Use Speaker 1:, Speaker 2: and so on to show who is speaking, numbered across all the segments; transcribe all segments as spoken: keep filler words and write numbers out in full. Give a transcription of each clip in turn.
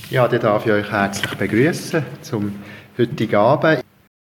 Speaker 1: Ja, dann darf ich euch herzlich begrüßen zum heutigen Abend.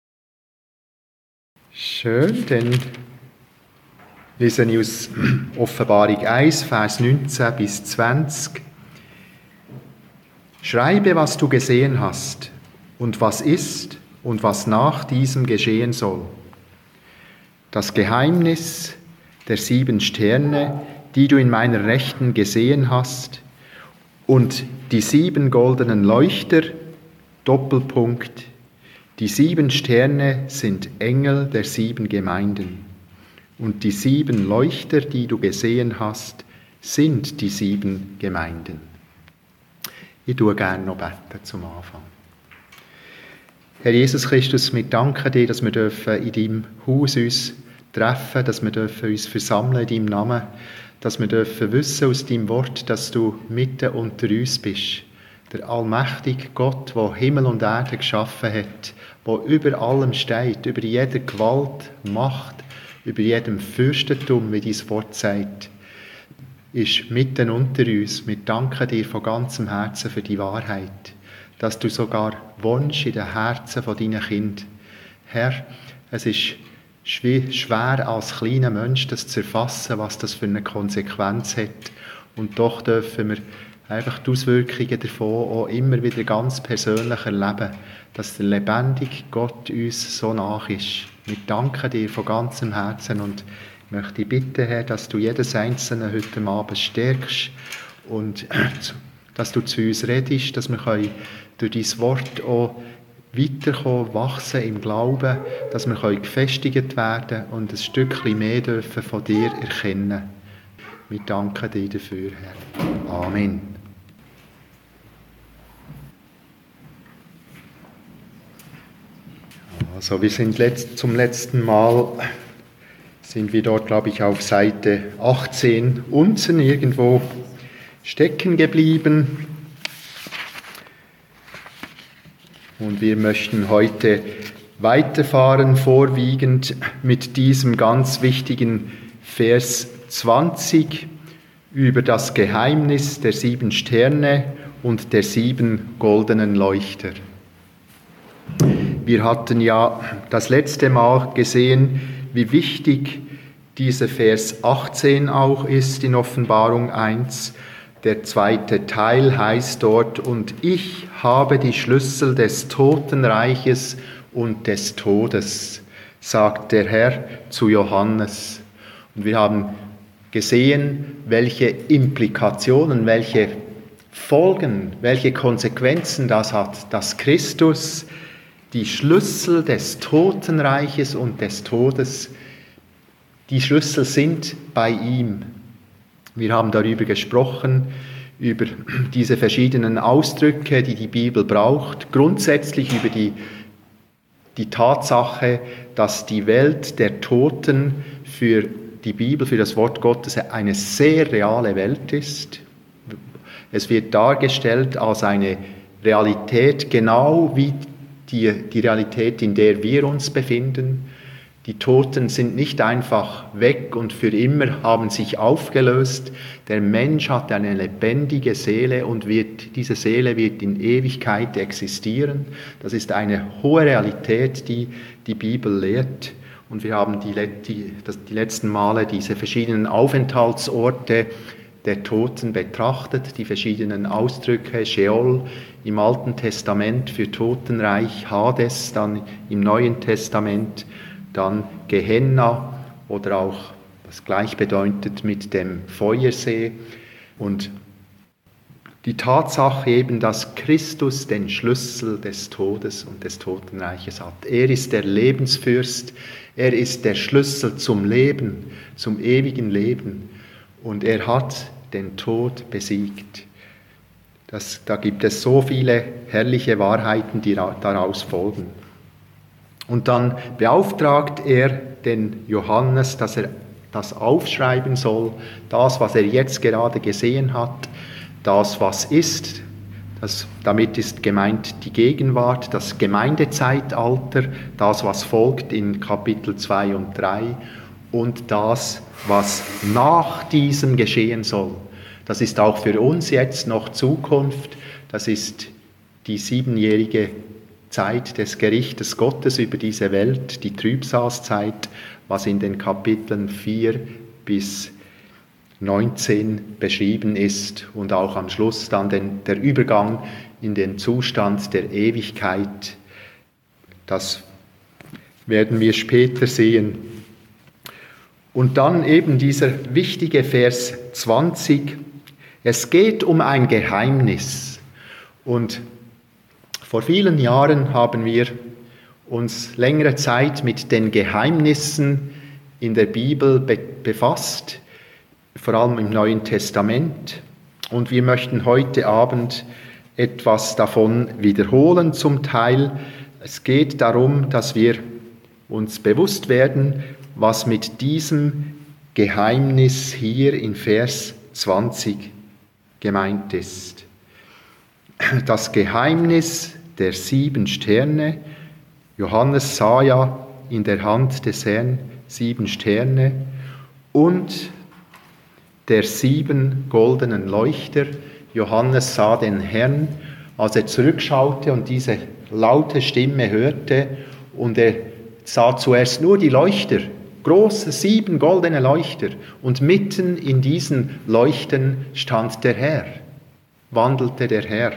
Speaker 1: Schön, dann lese ich aus Offenbarung eins, Vers neunzehn bis zwanzig. Schreibe, was du gesehen hast und was ist und was nach diesem geschehen soll. Das Geheimnis der sieben Sterne, die du in meiner Rechten gesehen hast, und die sieben goldenen Leuchter, Doppelpunkt, die sieben Sterne sind Engel der sieben Gemeinden. Und die sieben Leuchter, die du gesehen hast, sind die sieben Gemeinden. Ich tue gerne noch beten zum Anfang. Herr Jesus Christus, wir danken dir, dass wir dürfen in deinem Haus uns treffen, dass wir dürfen uns versammeln in deinem Namen, dass wir dürfen wissen aus deinem Wort, dass du mitten unter uns bist. Der allmächtige Gott, der Himmel und Erde geschaffen hat, der über allem steht, über jeder Gewalt, Macht, über jedem Fürstentum, wie dein Wort sagt, ist mitten unter uns. Wir danken dir von ganzem Herzen für die Wahrheit, dass du sogar wohnst in den Herzen von deinen Kindern. Herr, es ist schwer als kleiner Mensch das zu erfassen, was das für eine Konsequenz hat. Und doch dürfen wir einfach die Auswirkungen davon auch immer wieder ganz persönlich erleben, dass der lebendige Gott uns so nach ist. Wir danken dir von ganzem Herzen und ich möchte bitten, Herr, dass du jedes Einzelne heute Abend stärkst und dass du zu uns redest, dass wir durch dein Wort auch weiterkommen, wachsen im Glauben, dass wir gefestigt werden und ein Stückchen mehr dürfen von dir erkennen. Wir danken dir dafür, Herr. Amen. Also wir sind letzt, zum letzten Mal, sind wir dort, glaube ich, auf Seite achtzehn unten irgendwo stecken geblieben. Und wir möchten heute weiterfahren, vorwiegend mit diesem ganz wichtigen Vers zwanzig über das Geheimnis der sieben Sterne und der sieben goldenen Leuchter. Wir hatten ja das letzte Mal gesehen, wie wichtig dieser Vers achtzehn auch ist in Offenbarung eins. Der zweite Teil heißt dort, und ich habe die Schlüssel des Totenreiches und des Todes, sagt der Herr zu Johannes. Und wir haben gesehen, welche Implikationen, welche Folgen, welche Konsequenzen das hat, dass Christus die Schlüssel des Totenreiches und des Todes, die Schlüssel sind bei ihm. Wir haben darüber gesprochen, über diese verschiedenen Ausdrücke, die die Bibel braucht, grundsätzlich über die, die Tatsache, dass die Welt der Toten für die Bibel, für das Wort Gottes eine sehr reale Welt ist. Es wird dargestellt als eine Realität, genau wie die, die Realität, in der wir uns befinden. Die Toten sind nicht einfach weg und für immer haben sich aufgelöst. Der Mensch hat eine lebendige Seele und wird, diese Seele wird in Ewigkeit existieren. Das ist eine hohe Realität, die die Bibel lehrt. Und wir haben die, die, die letzten Male diese verschiedenen Aufenthaltsorte der Toten betrachtet, die verschiedenen Ausdrücke, Sheol im Alten Testament für Totenreich, Hades dann im Neuen Testament, dann Gehenna oder auch, was gleich bedeutet mit dem Feuersee. Und die Tatsache eben, dass Christus den Schlüssel des Todes und des Totenreiches hat. Er ist der Lebensfürst, er ist der Schlüssel zum Leben, zum ewigen Leben. Und er hat den Tod besiegt. Das, da gibt es so viele herrliche Wahrheiten, die daraus folgen. Und dann beauftragt er den Johannes, dass er das aufschreiben soll, das, was er jetzt gerade gesehen hat, das, was ist. Das, damit ist gemeint die Gegenwart, das Gemeindezeitalter, das, was folgt in Kapitel zwei und drei und das, was nach diesem geschehen soll. Das ist auch für uns jetzt noch Zukunft. Das ist die siebenjährige Zeit des Gerichtes Gottes über diese Welt, die Trübsalzeit, was in den Kapiteln vier bis neunzehn beschrieben ist und auch am Schluss dann den, der Übergang in den Zustand der Ewigkeit. Das werden wir später sehen. Und dann eben dieser wichtige Vers zwanzig. Es geht um ein Geheimnis. Und vor vielen Jahren haben wir uns längere Zeit mit den Geheimnissen in der Bibel be- befasst, vor allem im Neuen Testament. Und wir möchten heute Abend etwas davon wiederholen zum Teil. Es geht darum, dass wir uns bewusst werden, was mit diesem Geheimnis hier in Vers zwanzig gemeint ist. Das Geheimnis der sieben Sterne. Johannes sah ja in der Hand des Herrn sieben Sterne und der sieben goldenen Leuchter. Johannes sah den Herrn, als er zurückschaute und diese laute Stimme hörte, und er sah zuerst nur die Leuchter, große sieben goldene Leuchter, und mitten in diesen Leuchten stand der Herr, wandelte der Herr.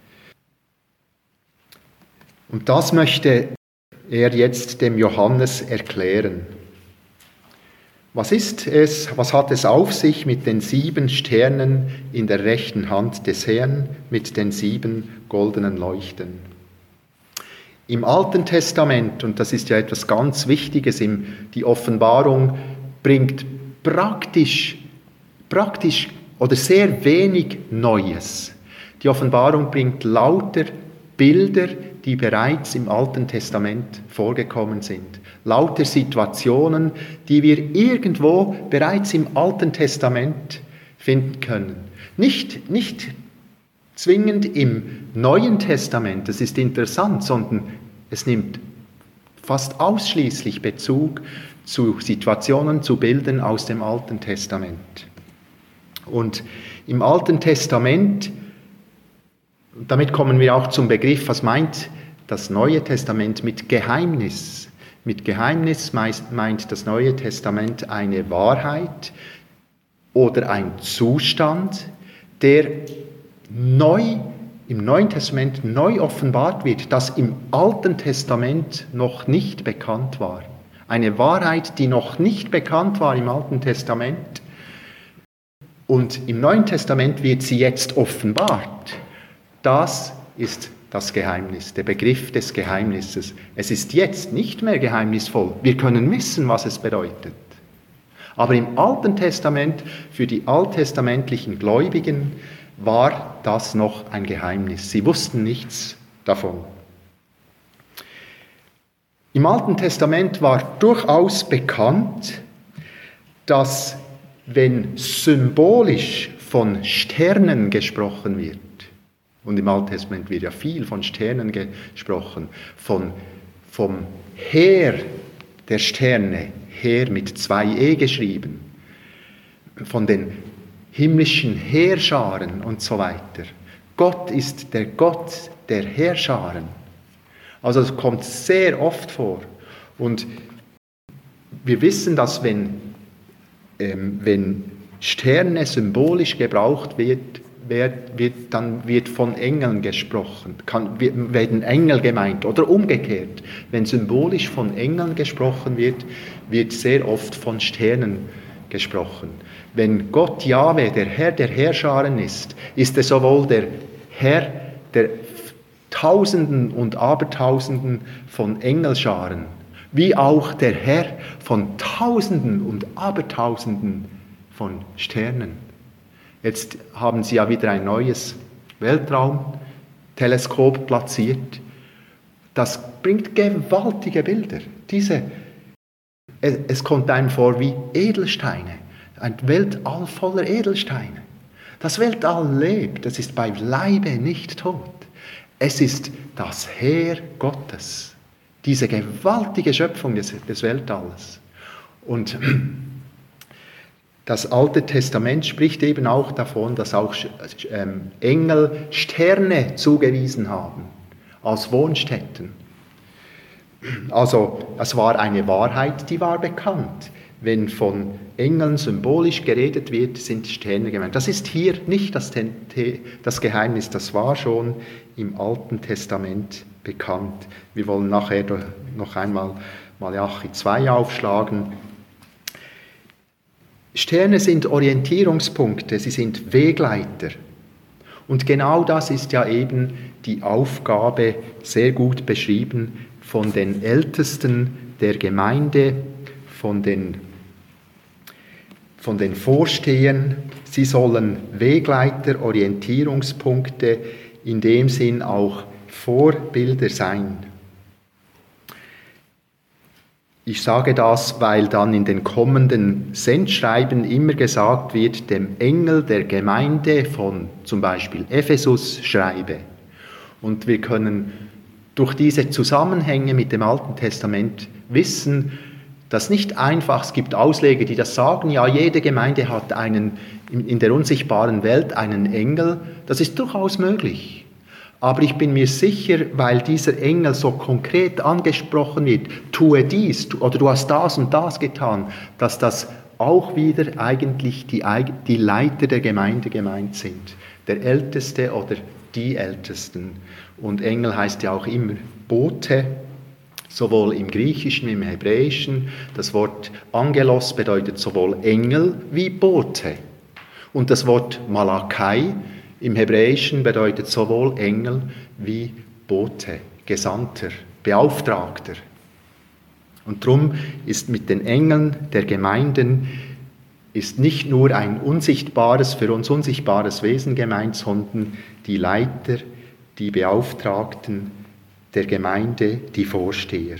Speaker 1: Und das möchte er jetzt dem Johannes erklären. Was ist es, was hat es auf sich mit den sieben Sternen in der rechten Hand des Herrn, mit den sieben goldenen Leuchten? Im Alten Testament, und das ist ja etwas ganz Wichtiges, die Offenbarung bringt praktisch, praktisch oder sehr wenig Neues. Die Offenbarung bringt lauter Bilder, die bereits im Alten Testament vorgekommen sind. Lauter Situationen, die wir irgendwo bereits im Alten Testament finden können. Nicht, nicht zwingend im Neuen Testament, das ist interessant, sondern es nimmt fast ausschließlich Bezug zu Situationen, zu Bildern aus dem Alten Testament. Und im Alten Testament, damit kommen wir auch zum Begriff, was meint das Neue Testament mit Geheimnis? Mit Geheimnis meint das Neue Testament eine Wahrheit oder ein Zustand, der neu im Neuen Testament neu offenbart wird, das im Alten Testament noch nicht bekannt war. Eine Wahrheit, die noch nicht bekannt war im Alten Testament. Und im Neuen Testament wird sie jetzt offenbart. Das ist das Geheimnis, der Begriff des Geheimnisses. Es ist jetzt nicht mehr geheimnisvoll. Wir können wissen, was es bedeutet. Aber im Alten Testament, für die alttestamentlichen Gläubigen, war das noch ein Geheimnis. Sie wussten nichts davon. Im Alten Testament war durchaus bekannt, dass wenn symbolisch von Sternen gesprochen wird, und im Alten Testament wird ja viel von Sternen gesprochen, von, vom Heer der Sterne, Heer mit zwei E geschrieben, von den himmlischen Heerscharen und so weiter. Gott ist der Gott der Heerscharen. Also es kommt sehr oft vor. Und wir wissen, dass wenn, ähm, wenn Sterne symbolisch gebraucht wird, wird, wird, dann wird von Engeln gesprochen. Kann, werden Engel gemeint oder umgekehrt. Wenn symbolisch von Engeln gesprochen wird, wird sehr oft von Sternen gesprochen. Wenn Gott Jahwe, der Herr der Heerscharen ist, ist er sowohl der Herr der Tausenden und Abertausenden von Engelscharen, wie auch der Herr von Tausenden und Abertausenden von Sternen. Jetzt haben sie ja wieder ein neues Weltraumteleskop platziert. Das bringt gewaltige Bilder. Diese, es, es kommt einem vor wie Edelsteine. Ein Weltall voller Edelsteine. Das Weltall lebt, es ist beileibe nicht tot. Es ist das Heer Gottes, diese gewaltige Schöpfung des, des Weltalls. Und Das Alte Testament spricht eben auch davon, dass auch ähm, Engel Sterne zugewiesen haben als Wohnstätten. Also es war eine Wahrheit, die war bekannt. Wenn von Engeln symbolisch geredet wird, sind Sterne gemeint. Das ist hier nicht das, das Geheimnis, das war schon im Alten Testament bekannt. Wir wollen nachher noch einmal Malachi zwei aufschlagen. Sterne sind Orientierungspunkte, sie sind Wegleiter. Und genau das ist ja eben die Aufgabe, sehr gut beschrieben, von den Ältesten der Gemeinde, von den, von den Vorstehern. Sie sollen Wegleiter, Orientierungspunkte, in dem Sinn auch Vorbilder sein. Ich sage das, weil dann in den kommenden Sendschreiben immer gesagt wird, dem Engel der Gemeinde von zum Beispiel Ephesus schreibe. Und wir können durch diese Zusammenhänge mit dem Alten Testament wissen, dass nicht einfach, es gibt Ausleger, die das sagen, ja, jede Gemeinde hat einen, in der unsichtbaren Welt einen Engel. Das ist durchaus möglich. Aber ich bin mir sicher, weil dieser Engel so konkret angesprochen wird, tue dies oder du hast das und das getan, dass das auch wieder eigentlich die, die Leiter der Gemeinde gemeint sind. Der Älteste oder die Ältesten. Und Engel heißt ja auch immer Bote, sowohl im Griechischen wie im Hebräischen. Das Wort Angelos bedeutet sowohl Engel wie Bote. Und das Wort Malakai im Hebräischen bedeutet sowohl Engel wie Bote, Gesandter, Beauftragter. Und darum ist mit den Engeln der Gemeinden ist nicht nur ein unsichtbares, für uns unsichtbares Wesen gemeint, sondern die Leiter, die Beauftragten der Gemeinde, die Vorsteher.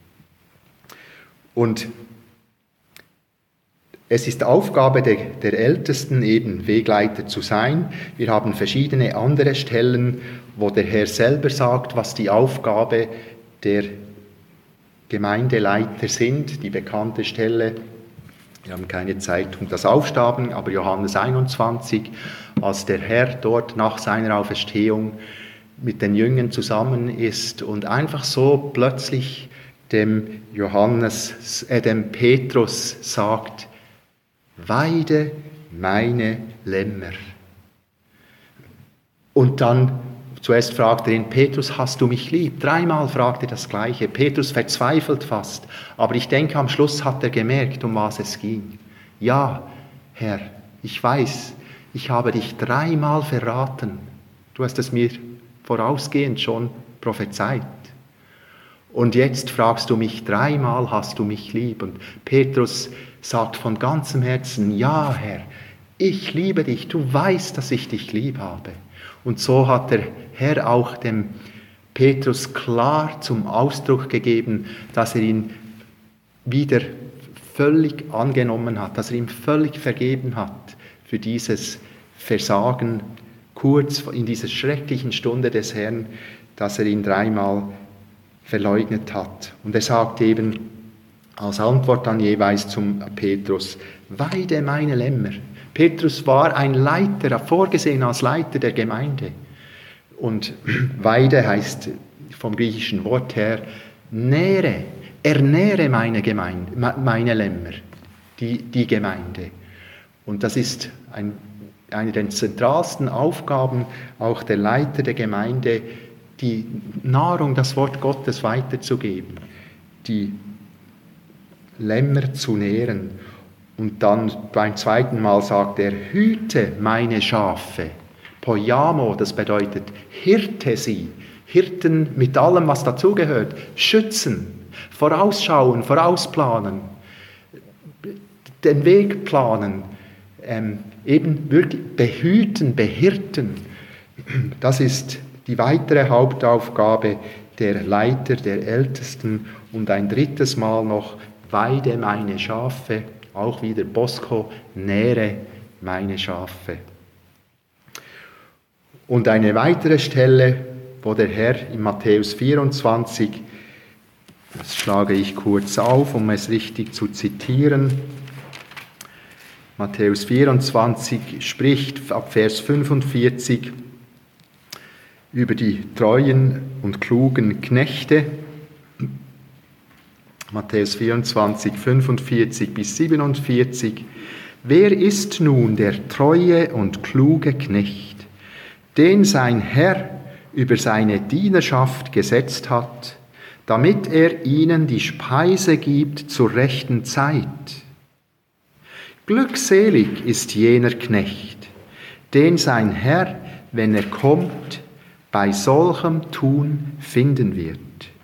Speaker 1: Und es ist Aufgabe der, der Ältesten, eben Wegleiter zu sein. Wir haben verschiedene andere Stellen, wo der Herr selber sagt, was die Aufgabe der Gemeindeleiter sind. Die bekannte Stelle, wir haben keine Zeit, um das aufzustaben, aber Johannes einundzwanzig, als der Herr dort nach seiner Auferstehung mit den Jüngern zusammen ist und einfach so plötzlich dem Johannes, äh, dem Petrus sagt, weide meine Lämmer. Und dann zuerst fragt er ihn, Petrus, hast du mich lieb? Dreimal fragt er das Gleiche. Petrus verzweifelt fast. Aber ich denke, am Schluss hat er gemerkt, um was es ging. Ja, Herr, ich weiß, ich habe dich dreimal verraten. Du hast es mir vorausgehend schon prophezeit. Und jetzt fragst du mich dreimal, hast du mich lieb? Und Petrus sagt von ganzem Herzen, ja Herr, ich liebe dich, du weißt, dass ich dich lieb habe. Und so hat der Herr auch dem Petrus klar zum Ausdruck gegeben, dass er ihn wieder völlig angenommen hat, dass er ihm völlig vergeben hat für dieses Versagen, kurz in dieser schrecklichen Stunde des Herrn, dass er ihn dreimal verleugnet hat. Und er sagt eben als Antwort dann jeweils zum Petrus, weide meine Lämmer. Petrus war ein Leiter, vorgesehen als Leiter der Gemeinde. Und weide heißt vom griechischen Wort her, nähre, ernähre meine Gemeinde, meine Lämmer, die, die Gemeinde. Und das ist ein, eine der zentralsten Aufgaben auch der Leiter der Gemeinde, die Nahrung, das Wort Gottes weiterzugeben, die Lämmer zu nähren. Und dann beim zweiten Mal sagt er, hüte meine Schafe. Poiamo, das bedeutet, hirte sie. Hirten mit allem, was dazugehört. Schützen, vorausschauen, vorausplanen, den Weg planen, ähm, eben wirklich behüten, behirten. Das ist die weitere Hauptaufgabe der Leiter, der Ältesten. Und ein drittes Mal noch, weide meine Schafe, auch wieder Bosco, nähre meine Schafe. Und eine weitere Stelle, wo der Herr in Matthäus vierundzwanzig, das schlage ich kurz auf, um es richtig zu zitieren, Matthäus vierundzwanzig spricht ab Vers fünfundvierzig über die treuen und klugen Knechte. Matthäus vierundzwanzig, fünfundvierzig bis siebenundvierzig. Wer ist nun der treue und kluge Knecht, den sein Herr über seine Dienerschaft gesetzt hat, damit er ihnen die Speise gibt zur rechten Zeit? Glückselig ist jener Knecht, den sein Herr, wenn er kommt, bei solchem Tun finden wird.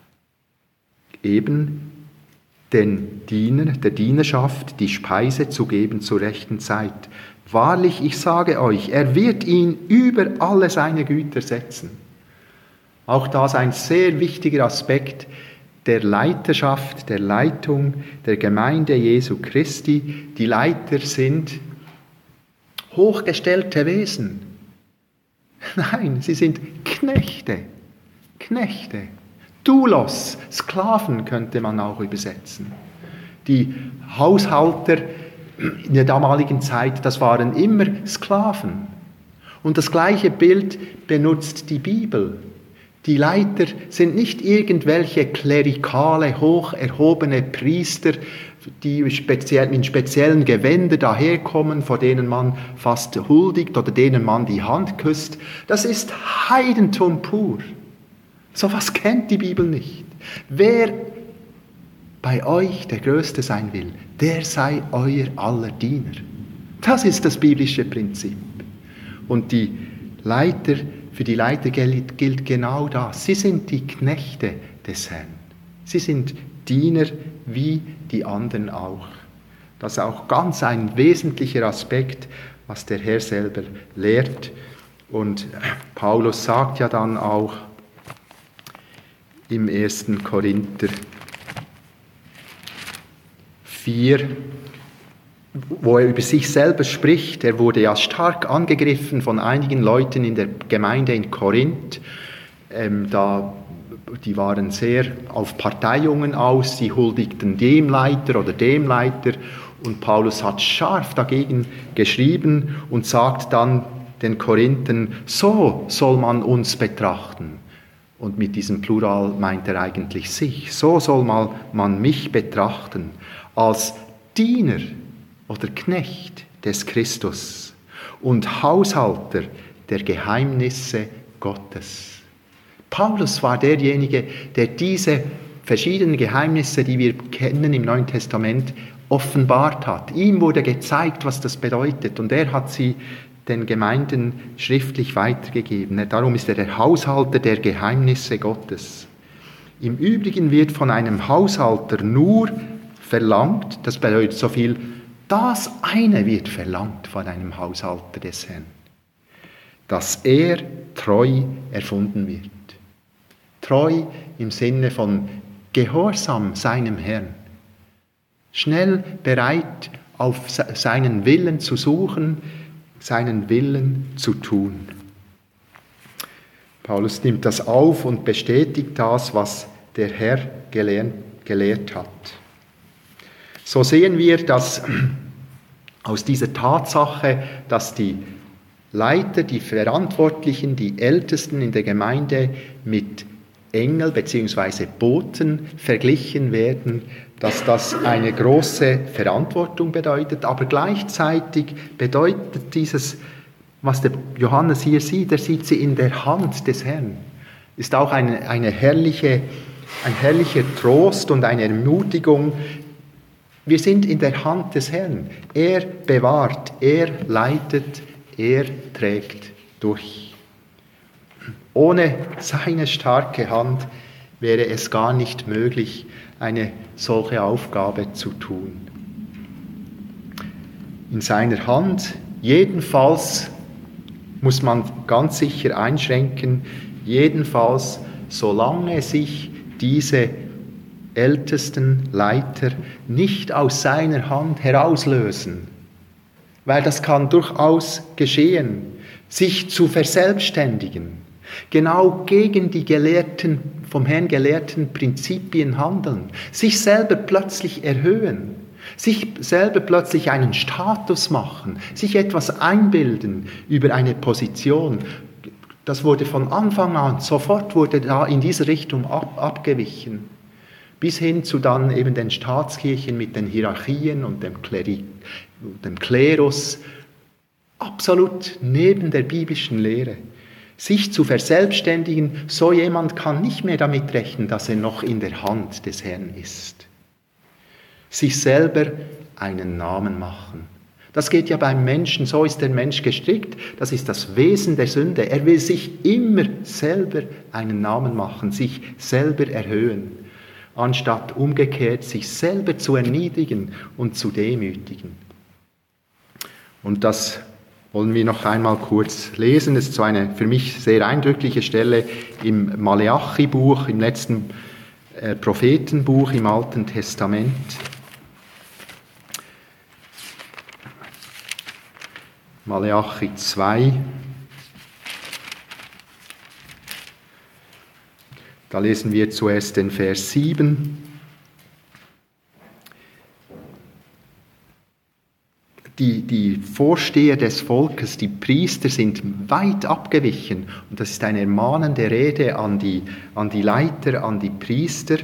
Speaker 1: Eben den Diener, der Dienerschaft die Speise zu geben zur rechten Zeit. Wahrlich, ich sage euch, er wird ihn über alle seine Güter setzen. Auch das ein sehr wichtiger Aspekt der Leiterschaft, der Leitung der Gemeinde Jesu Christi. Die Leiter sind hochgestellte Wesen. Nein, sie sind Knechte. Knechte. Doulos, Sklaven könnte man auch übersetzen. Die Haushalter in der damaligen Zeit, das waren immer Sklaven. Und das gleiche Bild benutzt die Bibel. Die Leiter sind nicht irgendwelche klerikale, hoch erhobene Priester, die speziell, mit speziellen Gewändern daherkommen, vor denen man fast huldigt oder denen man die Hand küsst. Das ist Heidentum pur. So was kennt die Bibel nicht. Wer bei euch der Größte sein will, der sei euer aller Diener. Das ist das biblische Prinzip. Und die Leiter, für die Leiter gilt, gilt genau das. Sie sind die Knechte des Herrn. Sie sind Diener wie die anderen auch. Das ist auch ganz ein wesentlicher Aspekt, was der Herr selber lehrt. Und Paulus sagt ja dann auch im ersten Korinther vier, wo er über sich selber spricht. Er wurde ja stark angegriffen von einigen Leuten in der Gemeinde in Korinth. Ähm, da, die waren sehr auf Parteiungen aus, sie huldigten dem Leiter oder dem Leiter. Und Paulus hat scharf dagegen geschrieben und sagt dann den Korinthern, so soll man uns betrachten. Und mit diesem Plural meint er eigentlich sich. So soll man mich betrachten, als Diener oder Knecht des Christus und Haushalter der Geheimnisse Gottes. Paulus war derjenige, der diese verschiedenen Geheimnisse, die wir kennen im Neuen Testament, offenbart hat. Ihm wurde gezeigt, was das bedeutet, und er hat sie den Gemeinden schriftlich weitergegeben. Darum ist er der Haushalter der Geheimnisse Gottes. Im Übrigen wird von einem Haushalter nur verlangt, das bedeutet so viel, das eine wird verlangt von einem Haushalter des Herrn, dass er treu erfunden wird. Treu im Sinne von Gehorsam seinem Herrn. Schnell bereit, auf seinen Willen zu suchen, seinen Willen zu tun. Paulus nimmt das auf und bestätigt das, was der Herr gelehrt, gelehrt hat. So sehen wir, dass aus dieser Tatsache, dass die Leiter, die Verantwortlichen, die Ältesten in der Gemeinde mit Engel bzw. Boten verglichen werden, dass das eine große Verantwortung bedeutet, aber gleichzeitig bedeutet dieses, was der Johannes hier sieht, er sieht sie in der Hand des Herrn, ist auch eine, eine herrliche, ein herrlicher Trost und eine Ermutigung. Wir sind in der Hand des Herrn. Er bewahrt, er leitet, er trägt durch. Ohne seine starke Hand wäre es gar nicht möglich, eine solche Aufgabe zu tun. In seiner Hand, jedenfalls muss man ganz sicher einschränken, jedenfalls solange sich diese ältesten Leiter nicht aus seiner Hand herauslösen, weil das kann durchaus geschehen, sich zu verselbstständigen, genau gegen die gelehrten, vom Herrn gelehrten Prinzipien handeln, sich selber plötzlich erhöhen, Sich selber plötzlich einen Status machen, sich etwas einbilden über eine Position. Das wurde von Anfang an, sofort wurde da in diese Richtung ab, abgewichen. Bis hin zu dann eben den Staatskirchen mit den Hierarchien und dem, Kleri, dem Klerus. Absolut neben der biblischen Lehre. Sich zu verselbstständigen, so jemand kann nicht mehr damit rechnen, dass er noch in der Hand des Herrn ist. Sich selber einen Namen machen. Das geht ja beim Menschen, so ist der Mensch gestrickt, das ist das Wesen der Sünde. Er will sich immer selber einen Namen machen, sich selber erhöhen, anstatt umgekehrt sich selber zu erniedrigen und zu demütigen. Und das wollen wir noch einmal kurz lesen. Das ist so eine für mich sehr eindrückliche Stelle im Maleachi-Buch, im letzten äh, Prophetenbuch im Alten Testament. Maleachi zwei. Da lesen wir zuerst den Vers sieben. Die, die Vorsteher des Volkes, die Priester, sind weit abgewichen. Und das ist eine ermahnende Rede an die, an die Leiter, an die Priester.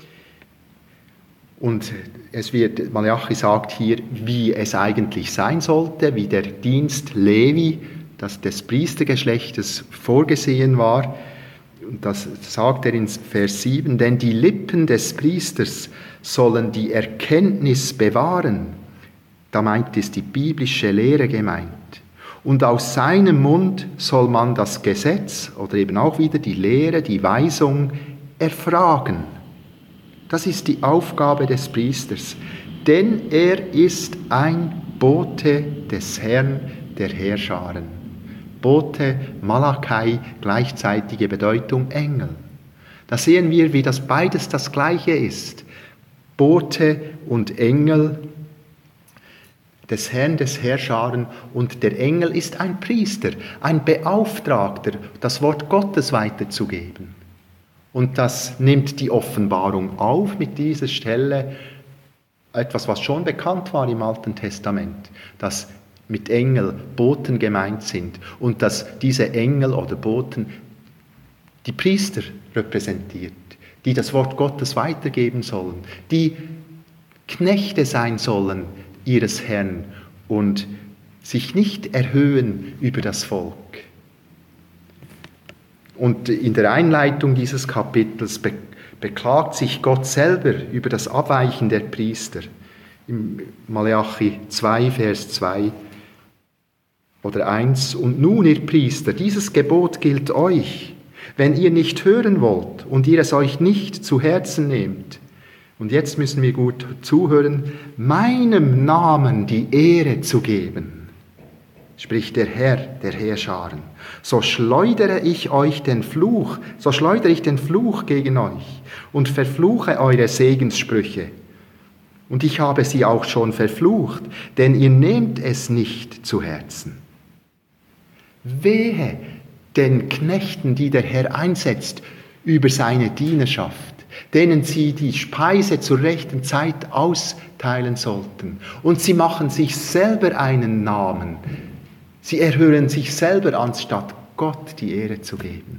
Speaker 1: Und es wird, Maleachi sagt hier, wie es eigentlich sein sollte, wie der Dienst Levi, das des Priestergeschlechtes vorgesehen war. Und das sagt er in Vers sieben, denn die Lippen des Priesters sollen die Erkenntnis bewahren. Da meint ist die biblische Lehre gemeint. Und aus seinem Mund soll man das Gesetz oder eben auch wieder die Lehre, die Weisung erfragen. Das ist die Aufgabe des Priesters, denn er ist ein Bote des Herrn der Heerscharen. Bote, Malachi, gleichzeitige Bedeutung Engel. Da sehen wir, wie das beides das Gleiche ist. Bote und Engel des Herrn des Heerscharen, und der Engel ist ein Priester, ein Beauftragter, das Wort Gottes weiterzugeben. Und das nimmt die Offenbarung auf mit dieser Stelle, etwas, was schon bekannt war im Alten Testament, dass mit Engel Boten gemeint sind und dass diese Engel oder Boten die Priester repräsentiert, die das Wort Gottes weitergeben sollen, die Knechte sein sollen ihres Herrn und sich nicht erhöhen über das Volk. Und in der Einleitung dieses Kapitels be- beklagt sich Gott selber über das Abweichen der Priester. Im Maleachi zwei, Vers zwei oder eins. Und nun, ihr Priester, dieses Gebot gilt euch, wenn ihr nicht hören wollt und ihr es euch nicht zu Herzen nehmt. Und jetzt müssen wir gut zuhören, meinem Namen die Ehre zu geben, spricht der Herr der Heerscharen. So schleudere ich euch den Fluch, so schleudere ich den Fluch gegen euch und verfluche eure Segenssprüche. Und ich habe sie auch schon verflucht, denn ihr nehmt es nicht zu Herzen. Wehe den Knechten, die der Herr einsetzt über seine Dienerschaft, denen sie die Speise zur rechten Zeit austeilen sollten. Und sie machen sich selber einen Namen. Sie erhöhen sich selber, anstatt Gott die Ehre zu geben.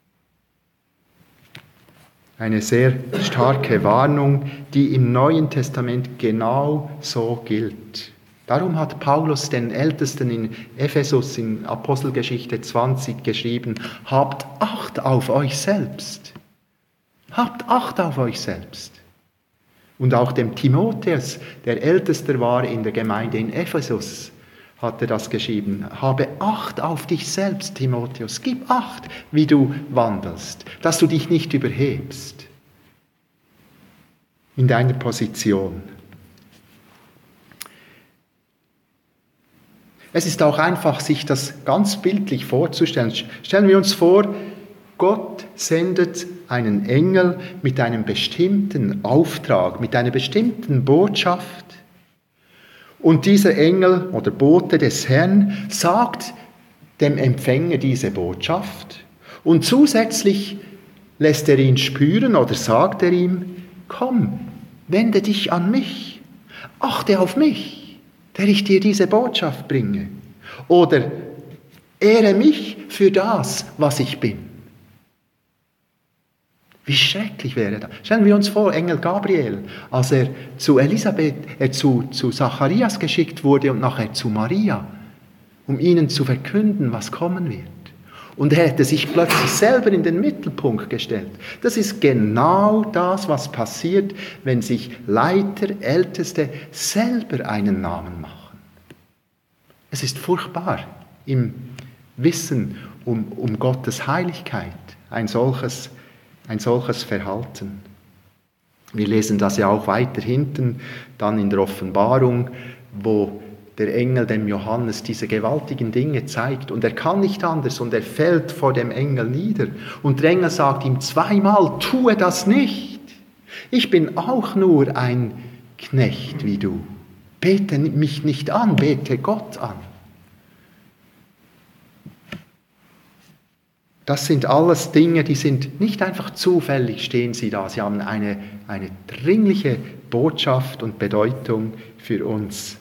Speaker 1: Eine sehr starke Warnung, die im Neuen Testament genau so gilt. Darum hat Paulus den Ältesten in Ephesus in Apostelgeschichte zwanzig geschrieben, habt Acht auf euch selbst. Habt Acht auf euch selbst. Und auch dem Timotheus, der Ältester war in der Gemeinde in Ephesus, hat er das geschrieben. Habe Acht auf dich selbst, Timotheus. Gib Acht, wie du wandelst, dass du dich nicht überhebst in deiner Position. Es ist auch einfach, sich das ganz bildlich vorzustellen. Stellen wir uns vor, Gott sendet einen Engel mit einem bestimmten Auftrag, mit einer bestimmten Botschaft. Und dieser Engel oder Bote des Herrn sagt dem Empfänger diese Botschaft und zusätzlich lässt er ihn spüren oder sagt er ihm, komm, wende dich an mich. achte auf mich, der ich dir diese Botschaft bringe. Oder ehre mich für das, was ich bin. Wie schrecklich wäre das. Stellen wir uns vor, Engel Gabriel, als er zu Elisabeth, äh, zu, zu Zacharias geschickt wurde und nachher zu Maria, um ihnen zu verkünden, was kommen wird. Und er hätte sich plötzlich selber in den Mittelpunkt gestellt. Das ist genau das, was passiert, wenn sich Leiter, Älteste selber einen Namen machen. Es ist furchtbar im Wissen um, um Gottes Heiligkeit, ein solches, ein solches Verhalten. Wir lesen das ja auch weiter hinten, dann in der Offenbarung, wo der Engel dem Johannes diese gewaltigen Dinge zeigt und er kann nicht anders und er fällt vor dem Engel nieder. Und der Engel sagt ihm zweimal, tue das nicht. Ich bin auch nur ein Knecht wie du. Bete mich nicht an, bete Gott an. Das sind alles Dinge, die sind nicht einfach zufällig, stehen sie da. Sie haben eine, eine dringliche Botschaft und Bedeutung für uns.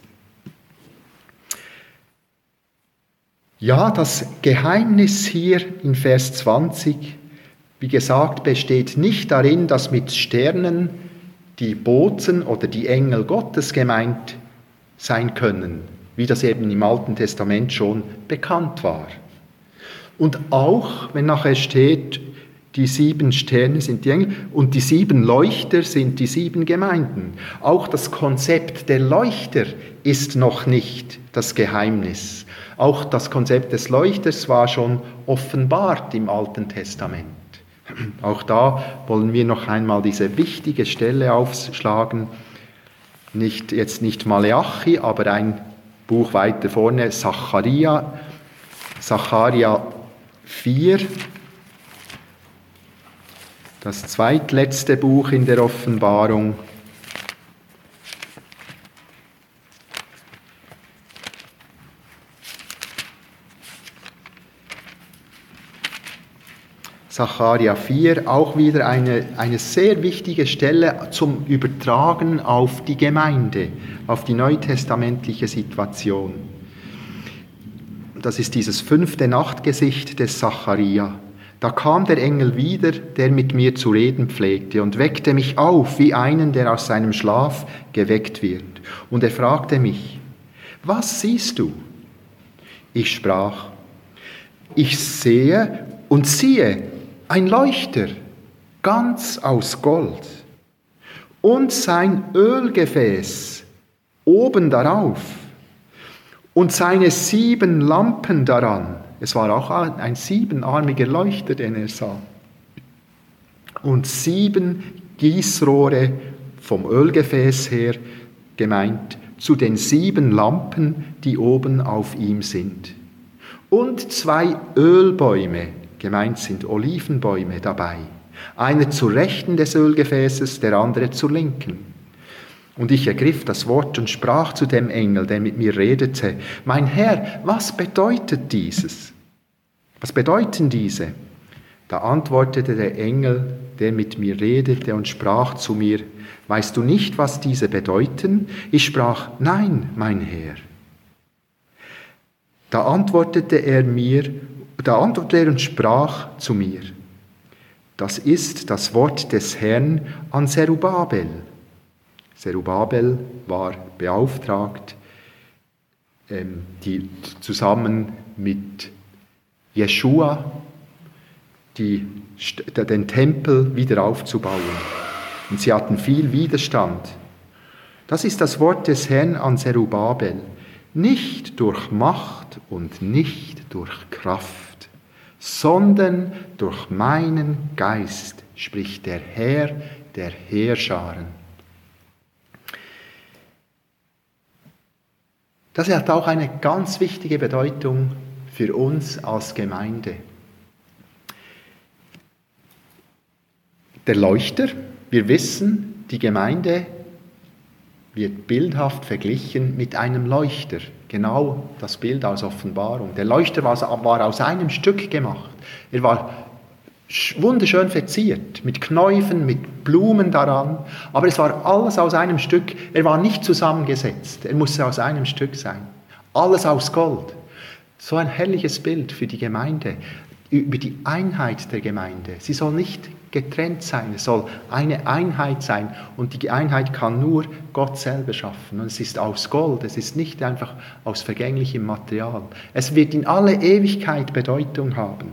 Speaker 1: Ja, das Geheimnis hier in Vers zwanzig, wie gesagt, besteht nicht darin, dass mit Sternen die Boten oder die Engel Gottes gemeint sein können, wie das eben im Alten Testament schon bekannt war. Und auch, wenn nachher steht, die sieben Sterne sind die Engel und die sieben Leuchter sind die sieben Gemeinden. Auch das Konzept der Leuchter ist noch nicht das Geheimnis. Auch das Konzept des Leuchters war schon offenbart im Alten Testament. Auch da wollen wir noch einmal diese wichtige Stelle aufschlagen. Nicht, jetzt nicht Maleachi, aber ein Buch weiter vorne, Zacharia, Zacharia vier, das zweitletzte Buch in der Offenbarung. Zacharia vier, auch wieder eine, eine sehr wichtige Stelle zum Übertragen auf die Gemeinde, auf die neutestamentliche Situation. Das ist dieses fünfte Nachtgesicht des Zacharia. Da kam der Engel wieder, der mit mir zu reden pflegte, und weckte mich auf, wie einen, der aus seinem Schlaf geweckt wird. Und er fragte mich, was siehst du? Ich sprach, ich sehe und siehe, ein Leuchter, ganz aus Gold, und sein Ölgefäß oben darauf und seine sieben Lampen daran. Es war auch ein siebenarmiger Leuchter, den er sah. Und sieben Gießrohre vom Ölgefäß her, gemeint, zu den sieben Lampen, die oben auf ihm sind. Und zwei Ölbäume, gemeint sind Olivenbäume dabei. Einer zur Rechten des Ölgefäßes, der andere zur Linken. Und ich ergriff das Wort und sprach zu dem Engel, der mit mir redete, mein Herr, was bedeutet dieses? Was bedeuten diese? Da antwortete der Engel, der mit mir redete und sprach zu mir, weißt du nicht, was diese bedeuten? Ich sprach, nein, mein Herr. Da antwortete er mir, da antwortete er und sprach zu mir, das ist das Wort des Herrn an Zerubabel. Zerubabel war beauftragt, die zusammen mit Jeschua die, den Tempel wieder aufzubauen. Und sie hatten viel Widerstand. Das ist das Wort des Herrn an Zerubabel. Nicht durch Macht und nicht durch Kraft, sondern durch meinen Geist, spricht der Herr der Heerscharen. Das hat auch eine ganz wichtige Bedeutung für uns als Gemeinde. Der Leuchter, wir wissen, die Gemeinde wird bildhaft verglichen mit einem Leuchter. Genau das Bild aus Offenbarung. Der Leuchter war, war aus einem Stück gemacht. Er war wunderschön verziert, mit Knäufen, mit Blumen daran, aber es war alles aus einem Stück, er war nicht zusammengesetzt, er musste aus einem Stück sein. Alles aus Gold. So ein herrliches Bild für die Gemeinde, über die Einheit der Gemeinde. Sie soll nicht getrennt sein, es soll eine Einheit sein und die Einheit kann nur Gott selber schaffen. Und es ist aus Gold, es ist nicht einfach aus vergänglichem Material. Es wird in alle Ewigkeit Bedeutung haben.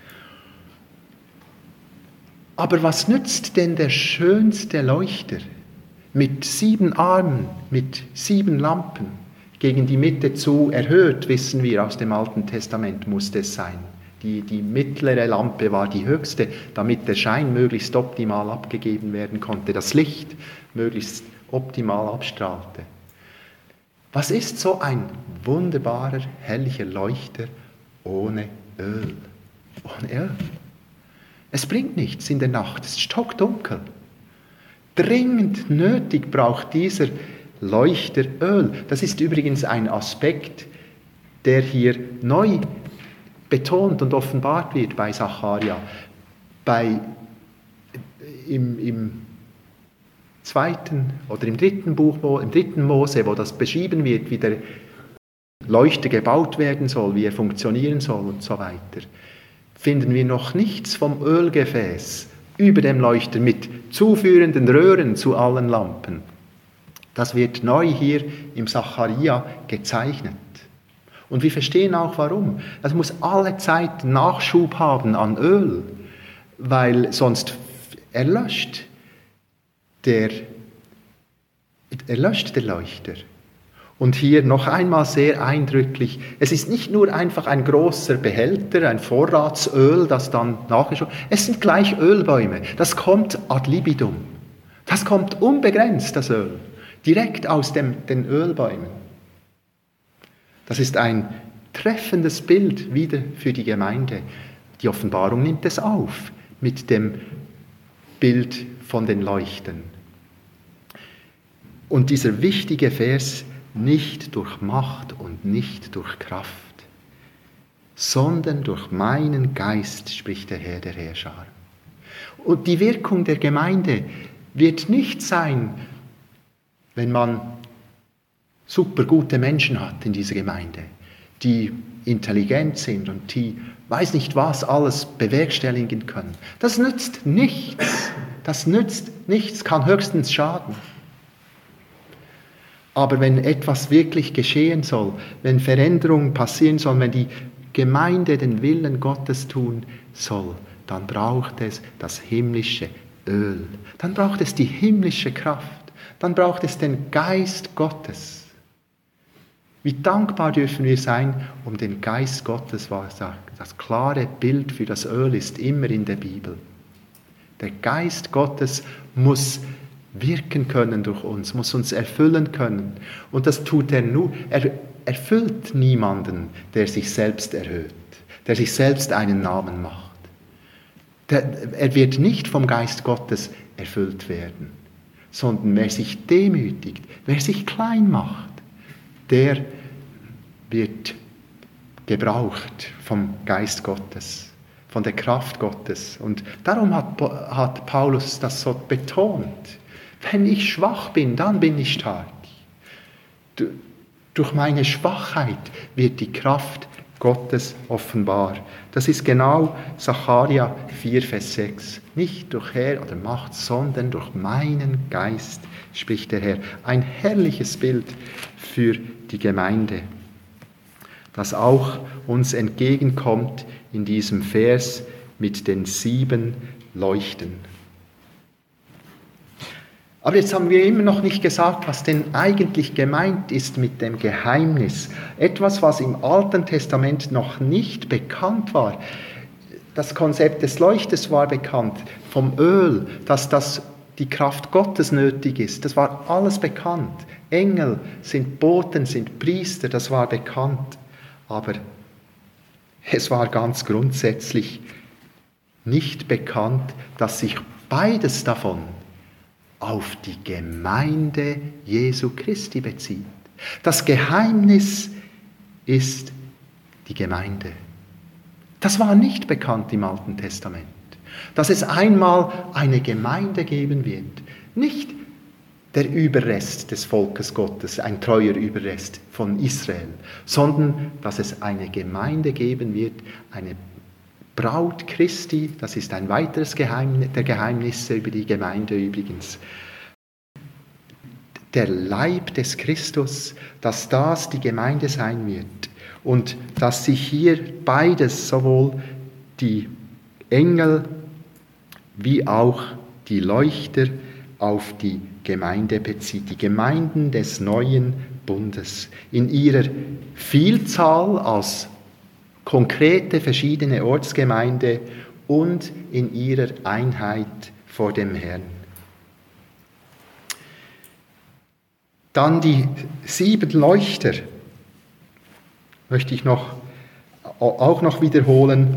Speaker 1: Aber was nützt denn der schönste Leuchter mit sieben Armen, mit sieben Lampen, gegen die Mitte zu erhöht, wissen wir aus dem Alten Testament, musste es sein. Die, die mittlere Lampe war die höchste, damit der Schein möglichst optimal abgegeben werden konnte, das Licht möglichst optimal abstrahlte. Was ist so ein wunderbarer, herrlicher Leuchter ohne Öl? Ohne Öl. Es bringt nichts in der Nacht, es ist stockdunkel. Dringend nötig braucht dieser Leuchter Öl. Das ist übrigens ein Aspekt, der hier neu betont und offenbart wird bei Sacharja. Bei, im, im zweiten oder im dritten Buch, im dritten Mose, wo das beschrieben wird, wie der Leuchter gebaut werden soll, wie er funktionieren soll und so weiter, finden wir noch nichts vom Ölgefäß über dem Leuchter mit zuführenden Röhren zu allen Lampen. Das wird neu hier im Sacharja gezeichnet. Und wir verstehen auch warum. Das muss alle Zeit Nachschub haben an Öl, weil sonst erlöscht der, erlöscht der Leuchter. Und hier noch einmal sehr eindrücklich, es ist nicht nur einfach ein großer Behälter, ein Vorratsöl, das dann nachgeschoben wird. Es sind gleich Ölbäume. Das kommt ad libidum. Das kommt unbegrenzt, das Öl, direkt aus dem, den Ölbäumen. Das ist ein treffendes Bild wieder für die Gemeinde. Die Offenbarung nimmt es auf mit dem Bild von den Leuchten. Und dieser wichtige Vers, nicht durch Macht und nicht durch Kraft, sondern durch meinen Geist, spricht der Herr der Heerscharen. Und die Wirkung der Gemeinde wird nicht sein, wenn man super gute Menschen hat in dieser Gemeinde, die intelligent sind und die weiß nicht was alles bewerkstelligen können. Das nützt nichts. Das nützt nichts, kann höchstens schaden. Aber wenn etwas wirklich geschehen soll, wenn Veränderungen passieren sollen, wenn die Gemeinde den Willen Gottes tun soll, dann braucht es das himmlische Öl. Dann braucht es die himmlische Kraft. Dann braucht es den Geist Gottes. Wie dankbar dürfen wir sein um den Geist Gottes, was das klare Bild für das Öl ist, immer in der Bibel. Der Geist Gottes muss wirken können durch uns, muss uns erfüllen können. Und das tut er nur, er erfüllt niemanden, der sich selbst erhöht, der sich selbst einen Namen macht. Der, er wird nicht vom Geist Gottes erfüllt werden, sondern wer sich demütigt, wer sich klein macht, der wird gebraucht vom Geist Gottes, von der Kraft Gottes. Und darum hat, hat Paulus das so betont. Wenn ich schwach bin, dann bin ich stark. Durch meine Schwachheit wird die Kraft Gottes offenbar. Das ist genau Sacharja vier, Vers sechs. Nicht durch Herr oder Macht, sondern durch meinen Geist, spricht der Herr. Ein herrliches Bild für die Gemeinde, das auch uns entgegenkommt in diesem Vers mit den sieben Leuchten. Aber jetzt haben wir immer noch nicht gesagt, was denn eigentlich gemeint ist mit dem Geheimnis. Etwas, was im Alten Testament noch nicht bekannt war. Das Konzept des Leuchters war bekannt, vom Öl, dass das die Kraft Gottes nötig ist. Das war alles bekannt. Engel sind Boten, sind Priester, das war bekannt. Aber es war ganz grundsätzlich nicht bekannt, dass sich beides davon auf die Gemeinde Jesu Christi bezieht. Das Geheimnis ist die Gemeinde. Das war nicht bekannt im Alten Testament. Dass es einmal eine Gemeinde geben wird. Nicht der Überrest des Volkes Gottes, ein treuer Überrest von Israel, sondern dass es eine Gemeinde geben wird, eine Braut Christi, das ist ein weiteres Geheimnis, der Geheimnisse über die Gemeinde übrigens. Der Leib des Christus, dass das die Gemeinde sein wird und dass sich hier beides, sowohl die Engel wie auch die Leuchter, auf die Gemeinde bezieht, die Gemeinden des neuen Bundes in ihrer Vielzahl als konkrete verschiedene Ortsgemeinde und in ihrer Einheit vor dem Herrn. Dann die sieben Leuchter, möchte ich noch, auch noch wiederholen.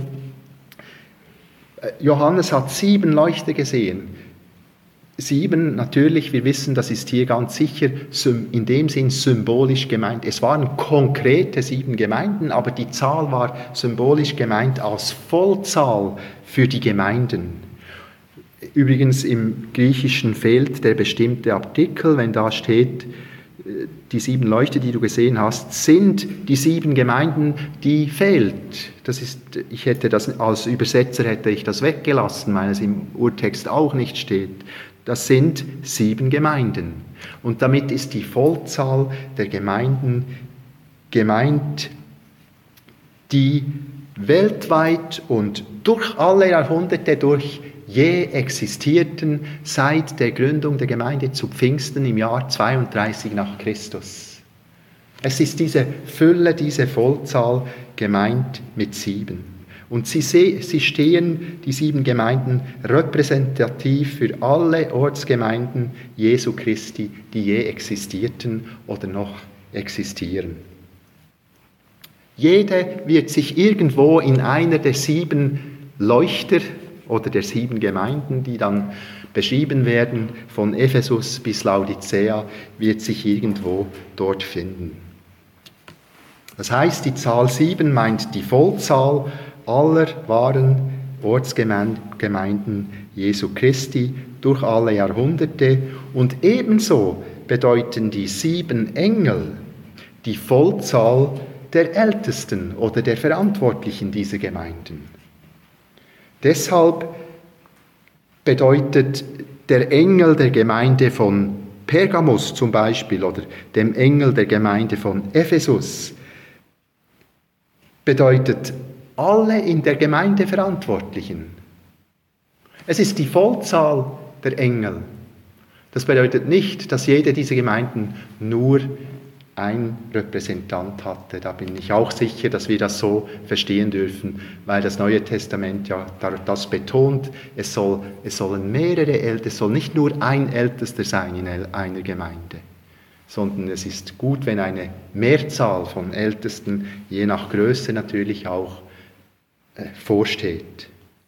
Speaker 1: Johannes hat sieben Leuchter gesehen. Sieben, natürlich, wir wissen, das ist hier ganz sicher in dem Sinn symbolisch gemeint. Es waren konkrete sieben Gemeinden, aber die Zahl war symbolisch gemeint als Vollzahl für die Gemeinden. Übrigens im Griechischen fehlt der bestimmte Artikel, wenn da steht, die sieben Leuchter, die du gesehen hast, sind die sieben Gemeinden, die fehlt. Das ist, ich hätte das als Übersetzer hätte ich das weggelassen, weil es im Urtext auch nicht steht. Das sind sieben Gemeinden. Und damit ist die Vollzahl der Gemeinden gemeint, die weltweit und durch alle Jahrhunderte durch je existierten seit der Gründung der Gemeinde zu Pfingsten im Jahr zweiunddreißig nach Christus. Es ist diese Fülle, diese Vollzahl gemeint mit sieben. Und sie, sie stehen, die sieben Gemeinden, repräsentativ für alle Ortsgemeinden Jesu Christi, die je existierten oder noch existieren. Jede wird sich irgendwo in einer der sieben Leuchter oder der sieben Gemeinden, die dann beschrieben werden, von Ephesus bis Laodicea, wird sich irgendwo dort finden. Das heißt, die Zahl sieben meint die Vollzahl aller wahren Ortsgemeinden Jesu Christi durch alle Jahrhunderte, und ebenso bedeuten die sieben Engel die Vollzahl der Ältesten oder der Verantwortlichen dieser Gemeinden. Deshalb bedeutet der Engel der Gemeinde von Pergamus zum Beispiel oder dem Engel der Gemeinde von Ephesus bedeutet alle in der Gemeinde Verantwortlichen. Es ist die Vollzahl der Engel. Das bedeutet nicht, dass jede dieser Gemeinden nur ein Repräsentant hatte. Da bin ich auch sicher, dass wir das so verstehen dürfen, weil das Neue Testament ja das betont, es, soll, es sollen mehrere Älteste, es soll nicht nur ein Ältester sein in einer Gemeinde, sondern es ist gut, wenn eine Mehrzahl von Ältesten, je nach Größe natürlich auch, äh, vorsteht.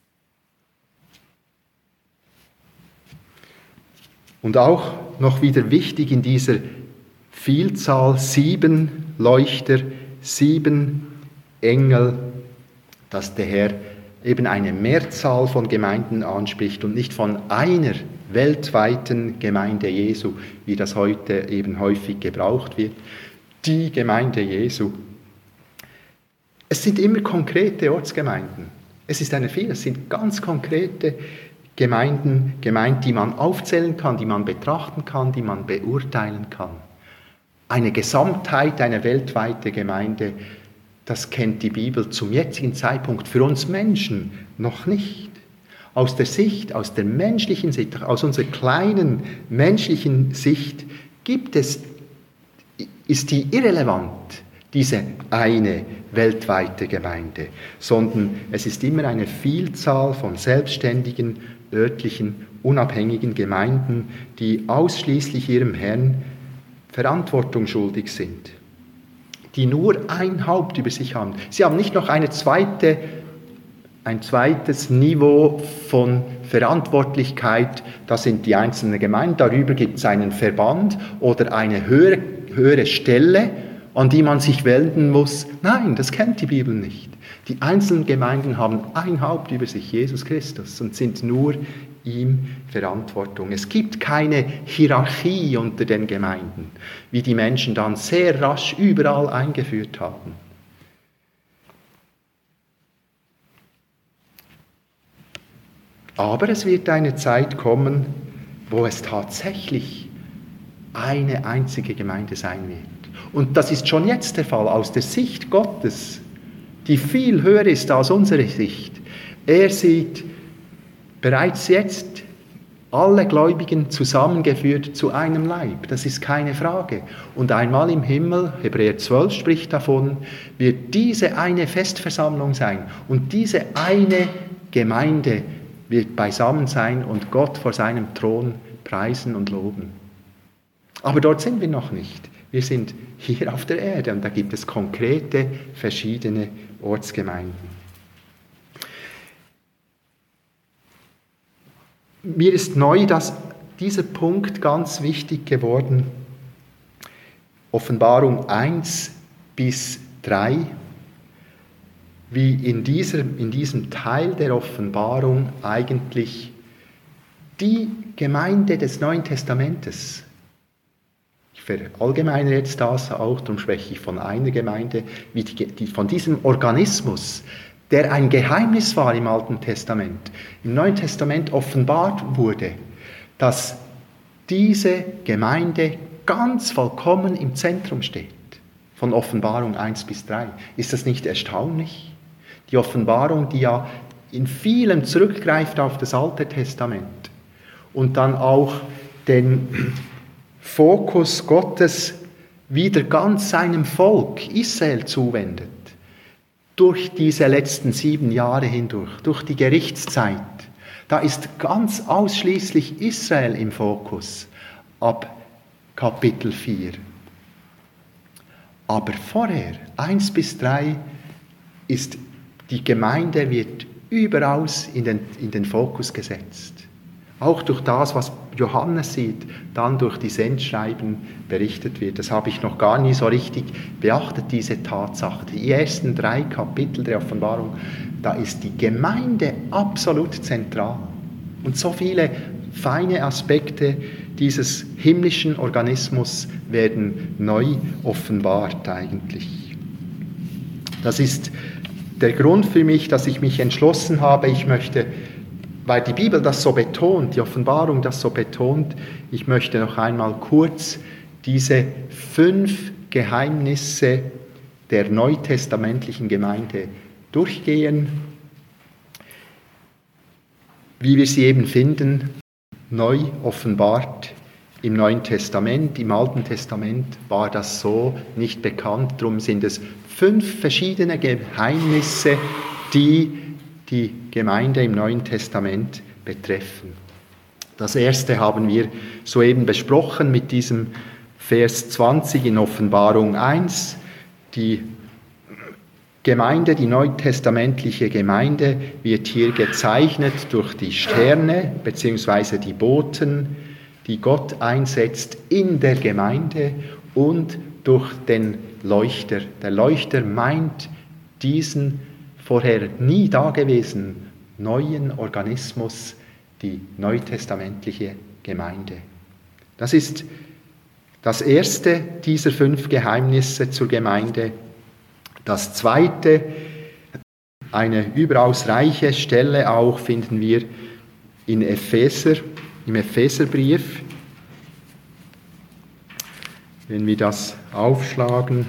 Speaker 1: Und auch noch wieder wichtig in dieser Vielzahl, sieben Leuchter, sieben Engel, dass der Herr eben eine Mehrzahl von Gemeinden anspricht und nicht von einer weltweiten Gemeinde Jesu, wie das heute eben häufig gebraucht wird. Die Gemeinde Jesu. Es sind immer konkrete Ortsgemeinden. Es ist eine Vielzahl, es sind ganz konkrete Gemeinden gemeint, die man aufzählen kann, die man betrachten kann, die man beurteilen kann. Eine Gesamtheit, eine weltweite Gemeinde, das kennt die Bibel zum jetzigen Zeitpunkt für uns Menschen noch nicht. Aus der Sicht, aus der menschlichen Sicht, aus unserer kleinen menschlichen Sicht gibt es, ist die irrelevant, diese eine weltweite Gemeinde, sondern es ist immer eine Vielzahl von selbstständigen, örtlichen, unabhängigen Gemeinden, die ausschließlich ihrem Herrn Verantwortung schuldig sind, die nur ein Haupt über sich haben. Sie haben nicht noch eine zweite, ein zweites Niveau von Verantwortlichkeit, das sind die einzelnen Gemeinden, darüber gibt es einen Verband oder eine höhere, höhere Stelle, an die man sich wenden muss. Nein, das kennt die Bibel nicht. Die einzelnen Gemeinden haben ein Haupt über sich, Jesus Christus, und sind nur ihm Verantwortung. Es gibt keine Hierarchie unter den Gemeinden, wie die Menschen dann sehr rasch überall eingeführt haben. Aber es wird eine Zeit kommen, wo es tatsächlich eine einzige Gemeinde sein wird. Und das ist schon jetzt der Fall aus der Sicht Gottes, die viel höher ist als unsere Sicht. Er sieht bereits jetzt alle Gläubigen zusammengeführt zu einem Leib. Das ist keine Frage. Und einmal im Himmel, Hebräer zwölf spricht davon, wird diese eine Festversammlung sein. Und diese eine Gemeinde wird beisammen sein und Gott vor seinem Thron preisen und loben. Aber dort sind wir noch nicht. Wir sind hier auf der Erde und da gibt es konkrete, verschiedene Ortsgemeinden. Mir ist neu, dass dieser Punkt ganz wichtig geworden. Offenbarung eins bis drei, wie in, dieser, in diesem Teil der Offenbarung eigentlich die Gemeinde des Neuen Testamentes, ich verallgemeinere jetzt das auch, darum spreche ich von einer Gemeinde, wie die, die, von diesem Organismus, der ein Geheimnis war im Alten Testament, im Neuen Testament offenbart wurde, dass diese Gemeinde ganz vollkommen im Zentrum steht, von Offenbarung eins bis drei. Ist das nicht erstaunlich? Die Offenbarung, die ja in vielem zurückgreift auf das Alte Testament und dann auch den Fokus Gottes wieder ganz seinem Volk Israel zuwendet. Durch diese letzten sieben Jahre hindurch, durch die Gerichtszeit, da ist ganz ausschließlich Israel im Fokus ab Kapitel vier. Aber vorher, eins bis drei, ist die Gemeinde wird überaus in den, in den Fokus gesetzt. Auch durch das, was Johannes sieht, dann durch die Sendschreiben berichtet wird. Das habe ich noch gar nie so richtig beachtet, diese Tatsache. Die ersten drei Kapitel der Offenbarung, da ist die Gemeinde absolut zentral. Und so viele feine Aspekte dieses himmlischen Organismus werden neu offenbart eigentlich. Das ist der Grund für mich, dass ich mich entschlossen habe, ich möchte, weil die Bibel das so betont, die Offenbarung das so betont, ich möchte noch einmal kurz diese fünf Geheimnisse der neutestamentlichen Gemeinde durchgehen, wie wir sie eben finden, neu offenbart im Neuen Testament. Im Alten Testament war das so nicht bekannt, darum sind es fünf verschiedene Geheimnisse, die die Gemeinde im Neuen Testament betreffen. Das erste haben wir soeben besprochen mit diesem Vers zwanzig in Offenbarung eins. Die Gemeinde, die neutestamentliche Gemeinde, wird hier gezeichnet durch die Sterne bzw. die Boten, die Gott einsetzt in der Gemeinde und durch den Leuchter. Der Leuchter meint diesen vorher nie dagewesenen neuen Organismus, die neutestamentliche Gemeinde. Das ist das erste dieser fünf Geheimnisse zur Gemeinde. Das zweite, eine überaus reiche Stelle auch, finden wir in Epheser, im Epheserbrief. Wenn wir das aufschlagen,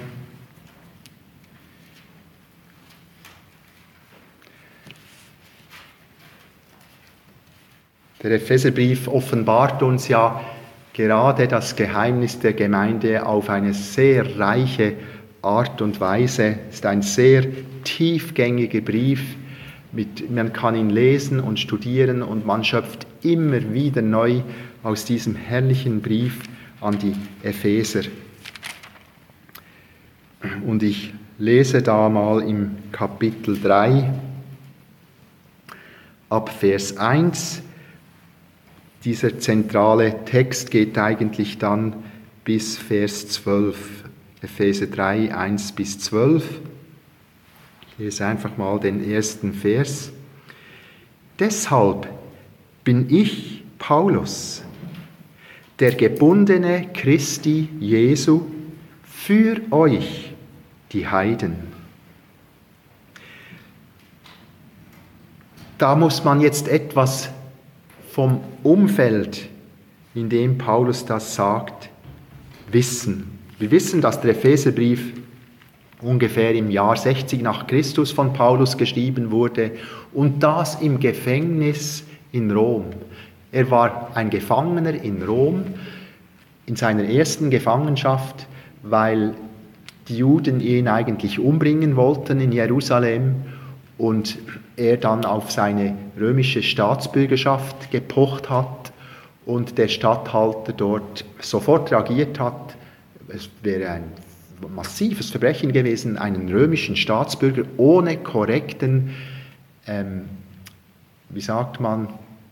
Speaker 1: der Epheserbrief offenbart uns ja gerade das Geheimnis der Gemeinde auf eine sehr reiche Art und Weise. Es ist ein sehr tiefgängiger Brief. Mit, man kann ihn lesen und studieren und man schöpft immer wieder neu aus diesem herrlichen Brief an die Epheser. Und ich lese da mal im Kapitel drei ab Vers eins. Dieser zentrale Text geht eigentlich dann bis Vers zwölf. Epheser drei, eins bis zwölf. Ich Ich lese einfach mal den ersten Vers. Deshalb bin ich, Paulus, der Gebundene Christi Jesu, für euch, die Heiden. Da muss man jetzt etwas vom Umfeld, in dem Paulus das sagt, wissen. Wir wissen, dass der Epheserbrief ungefähr im Jahr sechzig nach Christus von Paulus geschrieben wurde und das im Gefängnis in Rom. Er war ein Gefangener in Rom, in seiner ersten Gefangenschaft, weil die Juden ihn eigentlich umbringen wollten in Jerusalem und er dann auf seine römische Staatsbürgerschaft gepocht hat und der Statthalter dort sofort reagiert hat. Es wäre ein massives Verbrechen gewesen, einen römischen Staatsbürger ohne korrekten, ähm, wie sagt man,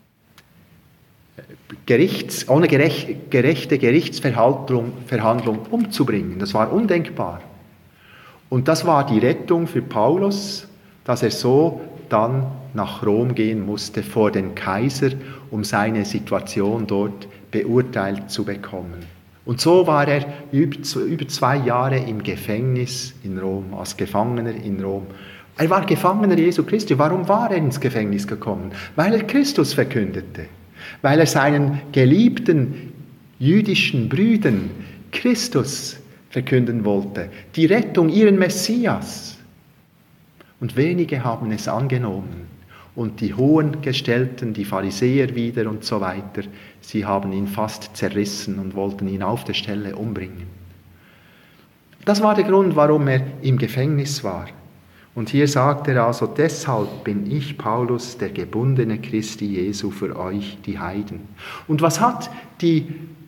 Speaker 1: Gerichts, ohne gerecht, gerechte Gerichtsverhandlung Verhandlung umzubringen. Das war undenkbar. Und das war die Rettung für Paulus, dass er so dann nach Rom gehen musste vor den Kaiser, um seine Situation dort beurteilt zu bekommen. Und so war er über zwei Jahre im Gefängnis in Rom, als Gefangener in Rom. Er war Gefangener Jesu Christi. Warum war er ins Gefängnis gekommen? Weil er Christus verkündete. Weil er seinen geliebten jüdischen Brüdern Christus verkünden wollte. Die Rettung, ihren Messias. Und wenige haben es angenommen. Und die Hohengestellten, die Pharisäer wieder und so weiter, sie haben ihn fast zerrissen und wollten ihn auf der Stelle umbringen. Das war der Grund, warum er im Gefängnis war. Und hier sagt er also, deshalb bin ich, Paulus, der gebundene Christi Jesu, für euch, die Heiden. Und was hat die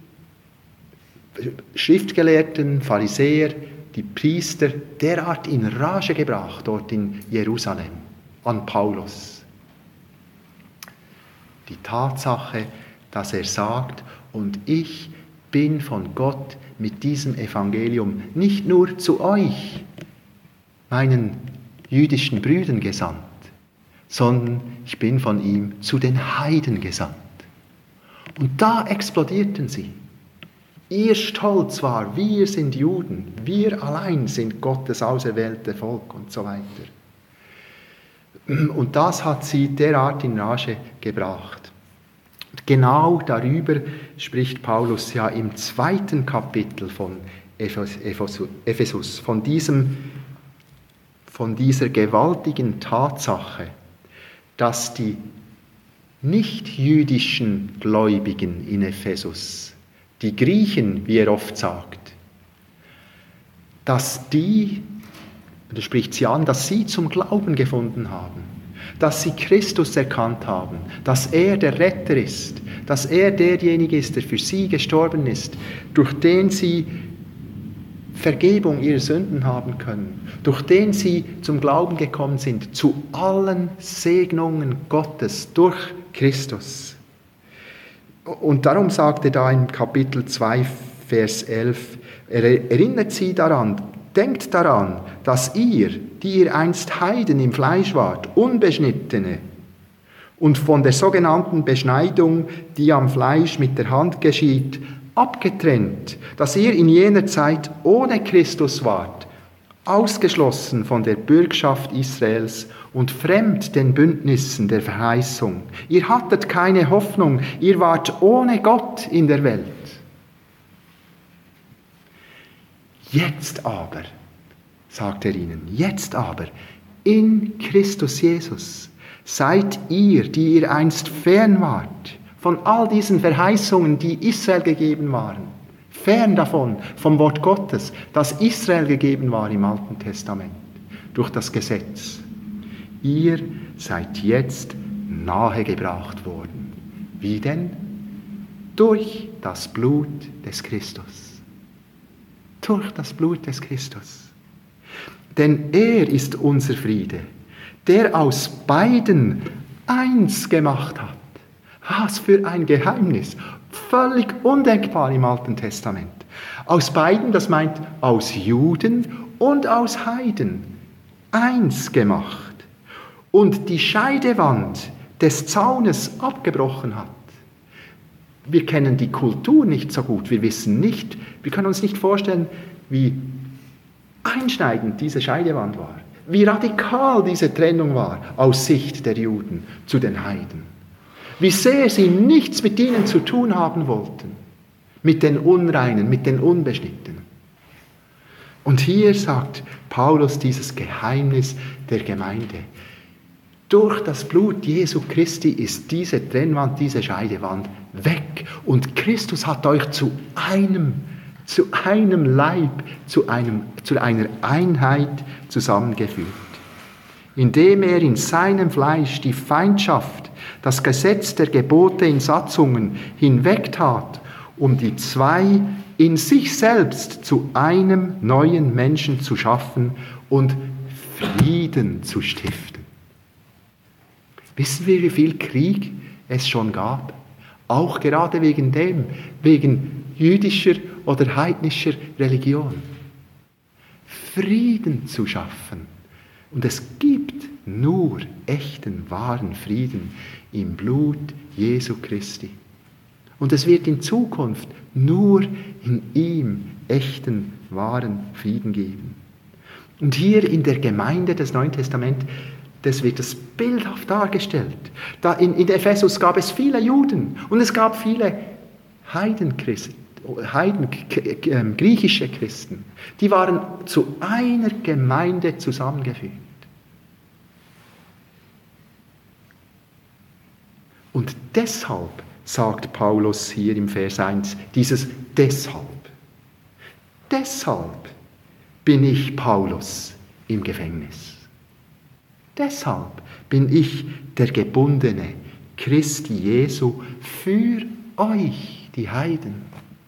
Speaker 1: Schriftgelehrten, Pharisäer, die Priester derart in Rage gebracht dort in Jerusalem an Paulus? Die Tatsache, dass er sagt, und ich bin von Gott mit diesem Evangelium nicht nur zu euch, meinen jüdischen Brüdern gesandt, sondern ich bin von ihm zu den Heiden gesandt. Und da explodierten sie. Ihr Stolz war, wir sind Juden, wir allein sind Gottes auserwählte Volk und so weiter. Und das hat sie derart in Rage gebracht. Genau darüber spricht Paulus ja im zweiten Kapitel von Ephesus, von, diesem, von dieser gewaltigen Tatsache, dass die nicht-jüdischen Gläubigen in Ephesus, die Griechen, wie er oft sagt, dass die, er spricht sie an, dass sie zum Glauben gefunden haben, dass sie Christus erkannt haben, dass er der Retter ist, dass er derjenige ist, der für sie gestorben ist, durch den sie Vergebung ihrer Sünden haben können, durch den sie zum Glauben gekommen sind, zu allen Segnungen Gottes durch Christus. Und darum sagt er da in Kapitel zwei, Vers elf, er erinnert sie daran, denkt daran, dass ihr, die ihr einst Heiden im Fleisch wart, Unbeschnittene, und von der sogenannten Beschneidung, die am Fleisch mit der Hand geschieht, abgetrennt, dass ihr in jener Zeit ohne Christus wart, ausgeschlossen von der Bürgschaft Israels und fremd den Bündnissen der Verheißung. Ihr hattet keine Hoffnung, ihr wart ohne Gott in der Welt. Jetzt aber, sagt er ihnen, jetzt aber, in Christus Jesus, seid ihr, die ihr einst fern wart, von all diesen Verheißungen, die Israel gegeben waren, fern davon, vom Wort Gottes, das Israel gegeben war im Alten Testament, durch das Gesetz. Ihr seid jetzt nahegebracht worden. Wie denn? Durch das Blut des Christus. Durch das Blut des Christus. Denn er ist unser Friede, der aus beiden eins gemacht hat. Was für ein Geheimnis. Völlig undenkbar im Alten Testament. Aus beiden, das meint aus Juden und aus Heiden. eins gemacht und die Scheidewand des Zaunes abgebrochen hat. Wir kennen die Kultur nicht so gut, wir wissen nicht, wir können uns nicht vorstellen, wie einschneidend diese Scheidewand war, wie radikal diese Trennung war aus Sicht der Juden zu den Heiden, wie sehr sie nichts mit ihnen zu tun haben wollten, mit den Unreinen, mit den Unbeschnittenen. Und hier sagt Paulus dieses Geheimnis der Gemeinde. Durch das Blut Jesu Christi ist diese Trennwand, diese Scheidewand weg. Und Christus hat euch zu einem, zu einem Leib, zu, einem, zu einer Einheit zusammengeführt. Indem er in seinem Fleisch die Feindschaft, das Gesetz der Gebote in Satzungen hinwegtat, um die zwei in sich selbst zu einem neuen Menschen zu schaffen und Frieden zu stiften. Wissen wir, wie viel Krieg es schon gab? Auch gerade wegen dem, wegen jüdischer oder heidnischer Religion. Frieden zu schaffen. Und es gibt nur echten, wahren Frieden im Blut Jesu Christi. Und es wird in Zukunft nur in ihm echten, wahren Frieden geben. Und hier in der Gemeinde des Neuen Testaments, das wird das bildhaft dargestellt. Da in, in Ephesus gab es viele Juden und es gab viele Heidenchristen, Heiden, äh, griechische Christen. Die waren zu einer Gemeinde zusammengefügt. Und deshalb sagt Paulus hier im Vers eins, dieses deshalb. Deshalb bin ich Paulus im Gefängnis. Deshalb bin ich der Gebundene Christi Jesu für euch, die Heiden.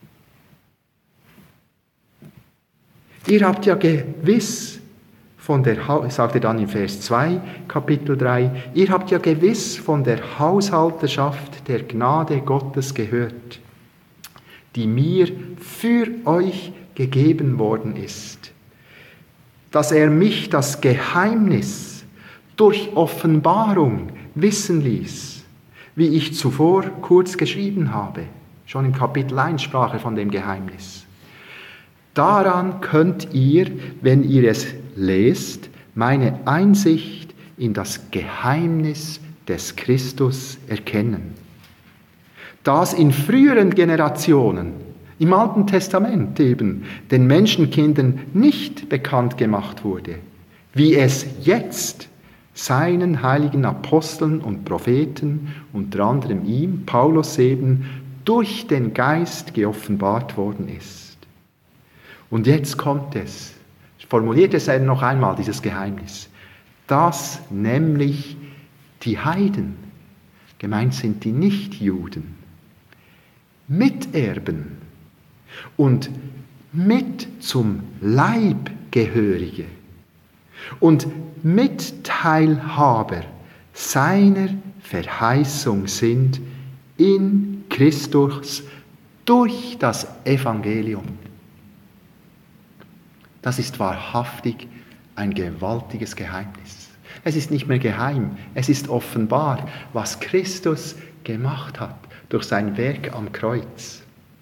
Speaker 1: Ihr habt ja gewiss von der, sagt er dann in Vers zwei, Kapitel drei, ihr habt ja gewiss von der Haushalterschaft der Gnade Gottes gehört, die mir für euch gegeben worden ist, dass er mich das Geheimnis durch Offenbarung wissen ließ, wie ich zuvor kurz geschrieben habe. Schon im Kapitel eins sprach er von dem Geheimnis. Daran könnt ihr, wenn ihr es lest, meine Einsicht in das Geheimnis des Christus erkennen, das in früheren Generationen, im Alten Testament eben, den Menschenkindern nicht bekannt gemacht wurde, wie es jetzt seinen heiligen Aposteln und Propheten, unter anderem ihm, Paulus eben, durch den Geist geoffenbart worden ist. Und jetzt kommt es, formuliert es noch einmal, dieses Geheimnis, dass nämlich die Heiden, gemeint sind die Nichtjuden, Miterben und mit zum Leib gehörige und Mitteilhaber seiner Verheißung sind in Christus durch das Evangelium. Das ist wahrhaftig ein gewaltiges Geheimnis. Es ist nicht mehr geheim, es ist offenbar, was Christus gemacht hat durch sein Werk am Kreuz.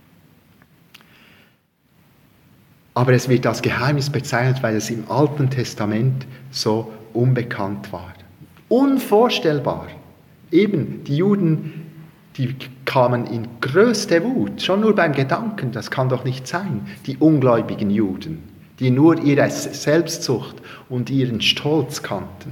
Speaker 1: Aber es wird als Geheimnis bezeichnet, weil es im Alten Testament so unbekannt war. Unvorstellbar. Eben, die Juden, die kamen in größte Wut, schon nur beim Gedanken, das kann doch nicht sein, die ungläubigen Juden, die nur ihre Selbstsucht und ihren Stolz kannten.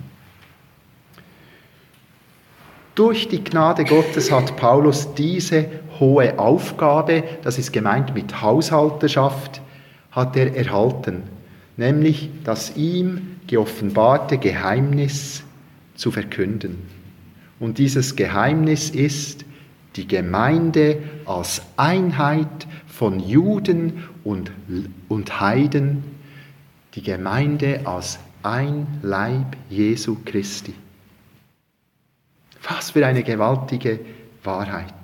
Speaker 1: Durch die Gnade Gottes hat Paulus diese hohe Aufgabe, das ist gemeint mit Haushalterschaft, hat er erhalten, nämlich das ihm geoffenbarte Geheimnis zu verkünden. Und dieses Geheimnis ist die Gemeinde als Einheit von Juden und, und Heiden, die Gemeinde als ein Leib Jesu Christi. Was für eine gewaltige Wahrheit.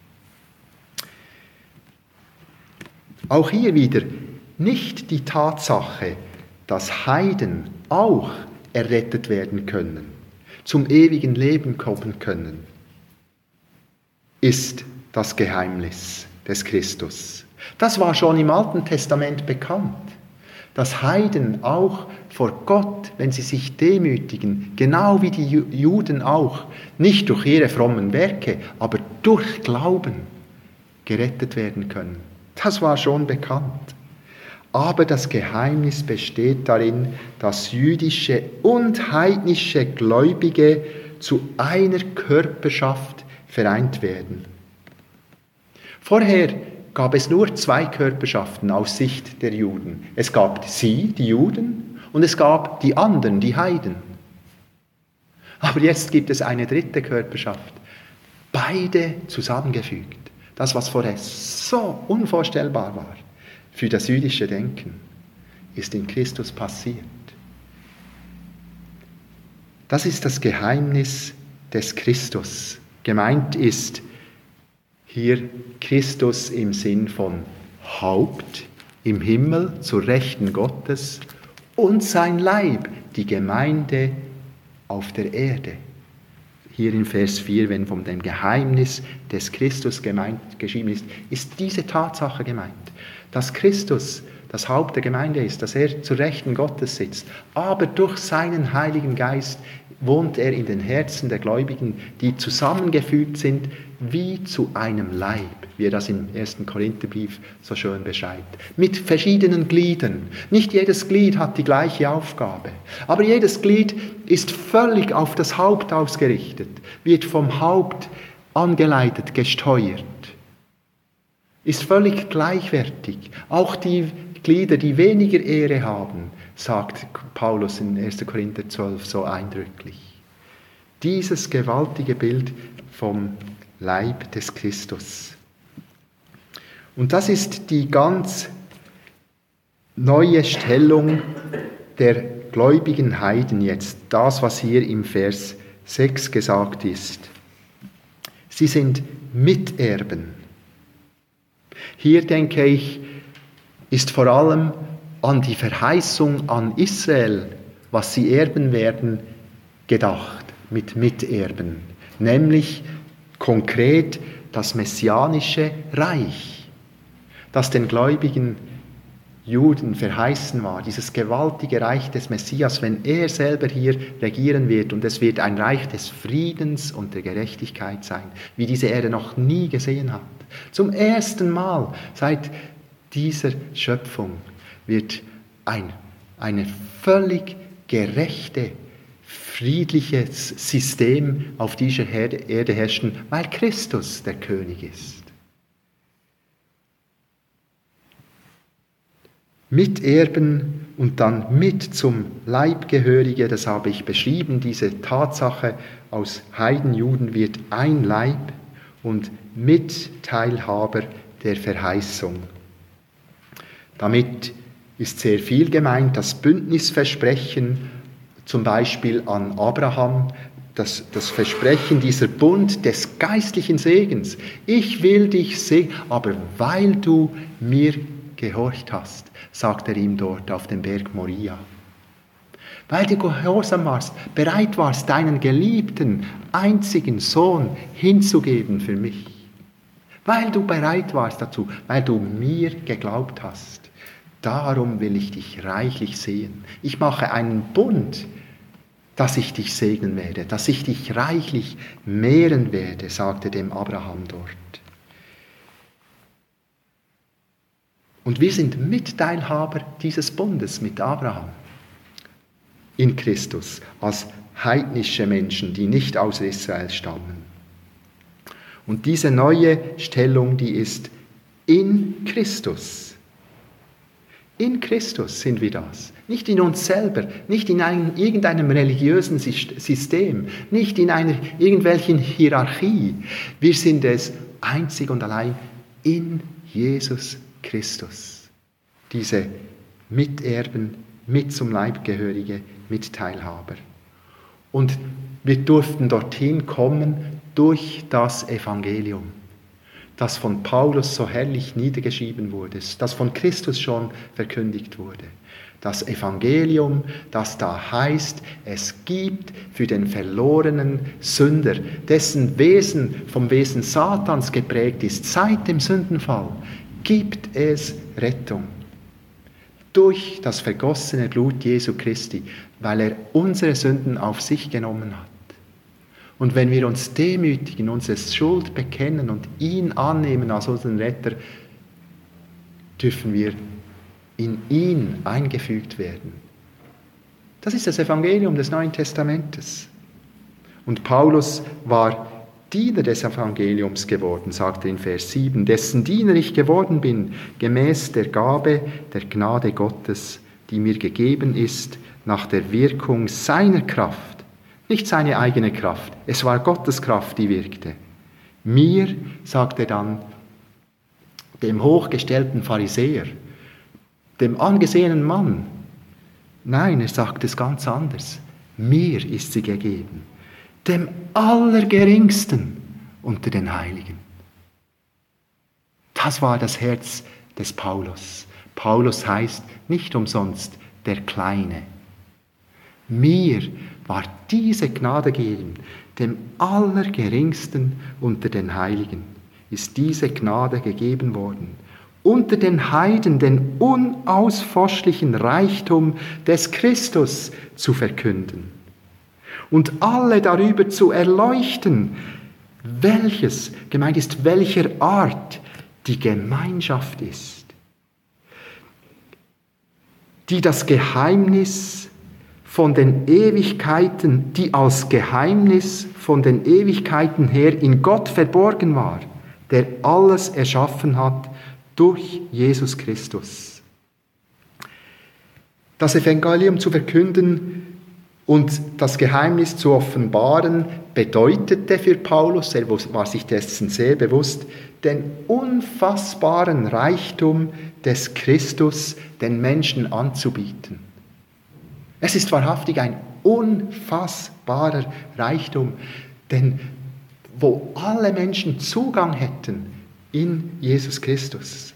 Speaker 1: Auch hier wieder nicht die Tatsache, dass Heiden auch errettet werden können, zum ewigen Leben kommen können, ist das Geheimnis des Christus. Das war schon im Alten Testament bekannt, dass Heiden auch vor Gott, wenn sie sich demütigen, genau wie die Juden auch, nicht durch ihre frommen Werke, aber durch Glauben gerettet werden können. Das war schon bekannt. Aber das Geheimnis besteht darin, dass jüdische und heidnische Gläubige zu einer Körperschaft vereint werden. Vorher gab es nur zwei Körperschaften aus Sicht der Juden. Es gab sie, die Juden, und es gab die anderen, die Heiden. Aber jetzt gibt es eine dritte Körperschaft. Beide zusammengefügt. Das, was vorher so unvorstellbar war für das jüdische Denken, ist in Christus passiert. Das ist das Geheimnis des Christus. Gemeint ist hier Christus im Sinn von Haupt im Himmel zur Rechten Gottes und sein Leib, die Gemeinde auf der Erde. Hier in Vers vier, wenn von dem Geheimnis des Christus gemeint, geschrieben ist, ist diese Tatsache gemeint, dass Christus das Haupt der Gemeinde ist, dass er zur Rechten Gottes sitzt, aber durch seinen Heiligen Geist wohnt er in den Herzen der Gläubigen, die zusammengefügt sind wie zu einem Leib, wie er das im ersten Korintherbrief so schön beschreibt. Mit verschiedenen Gliedern. Nicht jedes Glied hat die gleiche Aufgabe, aber jedes Glied ist völlig auf das Haupt ausgerichtet, wird vom Haupt angeleitet, gesteuert, ist völlig gleichwertig. Auch die Glieder, die weniger Ehre haben, sagt Paulus in erster Korinther zwölf so eindrücklich. Dieses gewaltige Bild vom Leib des Christus. Und das ist die ganz neue Stellung der gläubigen Heiden jetzt, das, was hier im Vers sechs gesagt ist. Sie sind Miterben. Hier denke ich, ist vor allem an die Verheißung an Israel, was sie erben werden, gedacht, mit Miterben, nämlich konkret das messianische Reich, das den gläubigen Juden verheißen war, dieses gewaltige Reich des Messias, wenn er selber hier regieren wird, und es wird ein Reich des Friedens und der Gerechtigkeit sein, wie diese Erde noch nie gesehen hat. Zum ersten Mal seit dieser Schöpfung wird ein eine völlig gerechte, friedliches System auf dieser Erde herrschen, weil Christus der König ist. Miterben und dann mit zum Leibgehörige, das habe ich beschrieben, diese Tatsache, aus Heidenjuden wird ein Leib und Mitteilhaber der Verheißung. Damit ist sehr viel gemeint, das Bündnisversprechen, zum Beispiel an Abraham, das, das Versprechen, dieser Bund des geistlichen Segens. Ich will dich segnen, aber weil du mir gehorcht hast, sagt er ihm dort auf dem Berg Moria. Weil du gehorsam warst, bereit warst, deinen geliebten, einzigen Sohn hinzugeben für mich. Weil du bereit warst dazu, weil du mir geglaubt hast. Darum will ich dich reichlich sehen. Ich mache einen Bund, dass ich dich segnen werde, dass ich dich reichlich mehren werde, sagte dem Abraham dort. Und wir sind Mitteilhaber dieses Bundes mit Abraham in Christus, als heidnische Menschen, die nicht aus Israel stammen. Und diese neue Stellung, die ist in Christus. In Christus sind wir das. Nicht in uns selber, nicht in einem, irgendeinem religiösen System, nicht in einer irgendwelchen Hierarchie. Wir sind es einzig und allein in Jesus Christus. Diese Miterben, mit zum Leibgehörige, Mitteilhaber. Und wir durften dorthin kommen durch das Evangelium, das von Paulus so herrlich niedergeschrieben wurde, das von Christus schon verkündigt wurde. Das Evangelium, das da heißt, es gibt für den verlorenen Sünder, dessen Wesen vom Wesen Satans geprägt ist, seit dem Sündenfall, gibt es Rettung. Durch das vergossene Blut Jesu Christi, weil er unsere Sünden auf sich genommen hat. Und wenn wir uns demütigen, unsere Schuld bekennen und ihn annehmen als unseren Retter, dürfen wir in ihn eingefügt werden. Das ist das Evangelium des Neuen Testamentes. Und Paulus war Diener des Evangeliums geworden, sagt er in Vers sieben, dessen Diener ich geworden bin, gemäß der Gabe der Gnade Gottes, die mir gegeben ist, nach der Wirkung seiner Kraft, nicht seine eigene Kraft, es war Gottes Kraft, die wirkte. Mir, sagt er dann, dem hochgestellten Pharisäer, dem angesehenen Mann, nein, er sagt es ganz anders, mir ist sie gegeben, dem Allergeringsten unter den Heiligen. Das war das Herz des Paulus. Paulus heißt nicht umsonst der Kleine. Mir war diese Gnade gegeben, dem Allergeringsten unter den Heiligen ist diese Gnade gegeben worden, unter den Heiden den unausforschlichen Reichtum des Christus zu verkünden und alle darüber zu erleuchten, welches, gemeint ist, welcher Art die Gemeinschaft ist, die das Geheimnis von den Ewigkeiten, die als Geheimnis von den Ewigkeiten her in Gott verborgen war, der alles erschaffen hat durch Jesus Christus. Das Evangelium zu verkünden und das Geheimnis zu offenbaren, bedeutete für Paulus, er war sich dessen sehr bewusst, den unfassbaren Reichtum des Christus den Menschen anzubieten. Es ist wahrhaftig ein unfassbarer Reichtum, denn wo alle Menschen Zugang hätten in Jesus Christus.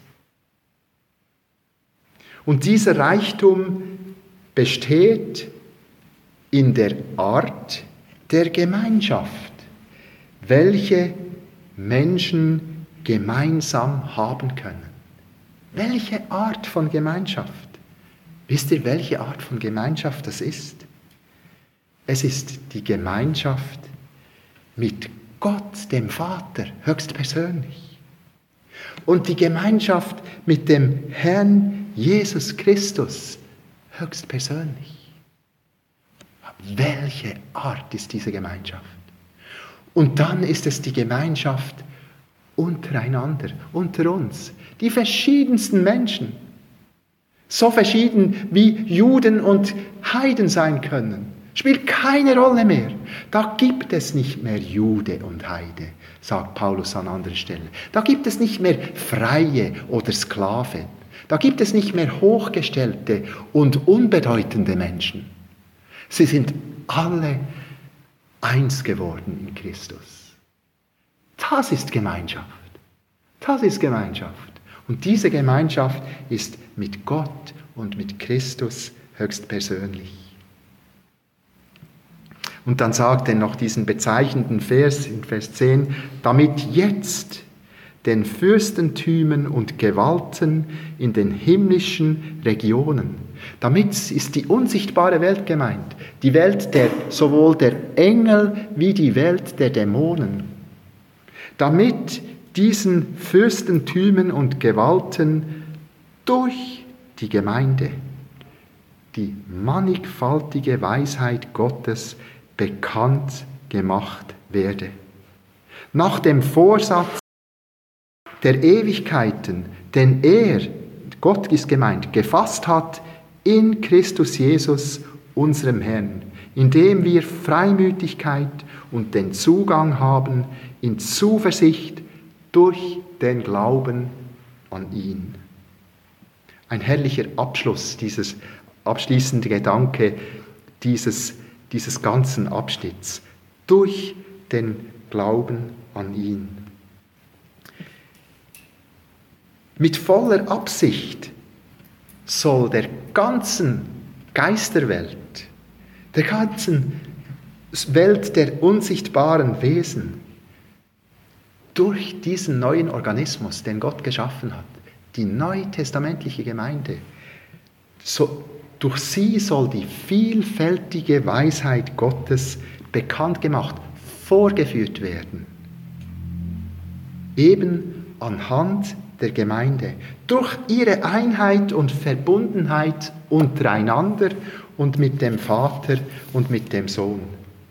Speaker 1: Und dieser Reichtum besteht in der Art der Gemeinschaft, welche Menschen gemeinsam haben können. Welche Art von Gemeinschaft? Wisst ihr, welche Art von Gemeinschaft das ist? Es ist die Gemeinschaft mit Gott, dem Vater, höchstpersönlich. Und die Gemeinschaft mit dem Herrn Jesus Christus, höchstpersönlich. Welche Art ist diese Gemeinschaft? Und dann ist es die Gemeinschaft untereinander, unter uns, die verschiedensten Menschen. So verschieden wie Juden und Heiden sein können. Spielt keine Rolle mehr. Da gibt es nicht mehr Jude und Heide, sagt Paulus an anderer Stelle. Da gibt es nicht mehr Freie oder Sklave. Da gibt es nicht mehr hochgestellte und unbedeutende Menschen. Sie sind alle eins geworden in Christus. Das ist Gemeinschaft. Das ist Gemeinschaft. Und diese Gemeinschaft ist mit Gott und mit Christus höchstpersönlich. Und dann sagt er noch diesen bezeichnenden Vers in Vers zehn, damit jetzt den Fürstentümern und Gewalten in den himmlischen Regionen, damit ist die unsichtbare Welt gemeint, die Welt der sowohl der Engel wie die Welt der Dämonen, damit diesen Fürstentümern und Gewalten durch die Gemeinde die mannigfaltige Weisheit Gottes bekannt gemacht werde. Nach dem Vorsatz der Ewigkeiten, den er, Gott ist gemeint, gefasst hat in Christus Jesus, unserem Herrn, indem wir Freimütigkeit und den Zugang haben in Zuversicht durch den Glauben an ihn. Ein herrlicher Abschluss, dieses abschließende Gedanke dieses, dieses ganzen Abschnitts. Durch den Glauben an ihn. Mit voller Absicht soll der ganzen Geisterwelt, der ganzen Welt der unsichtbaren Wesen, durch diesen neuen Organismus, den Gott geschaffen hat, die neutestamentliche Gemeinde, so, durch sie soll die vielfältige Weisheit Gottes bekannt gemacht, vorgeführt werden. Eben anhand der Gemeinde, durch ihre Einheit und Verbundenheit untereinander und mit dem Vater und mit dem Sohn.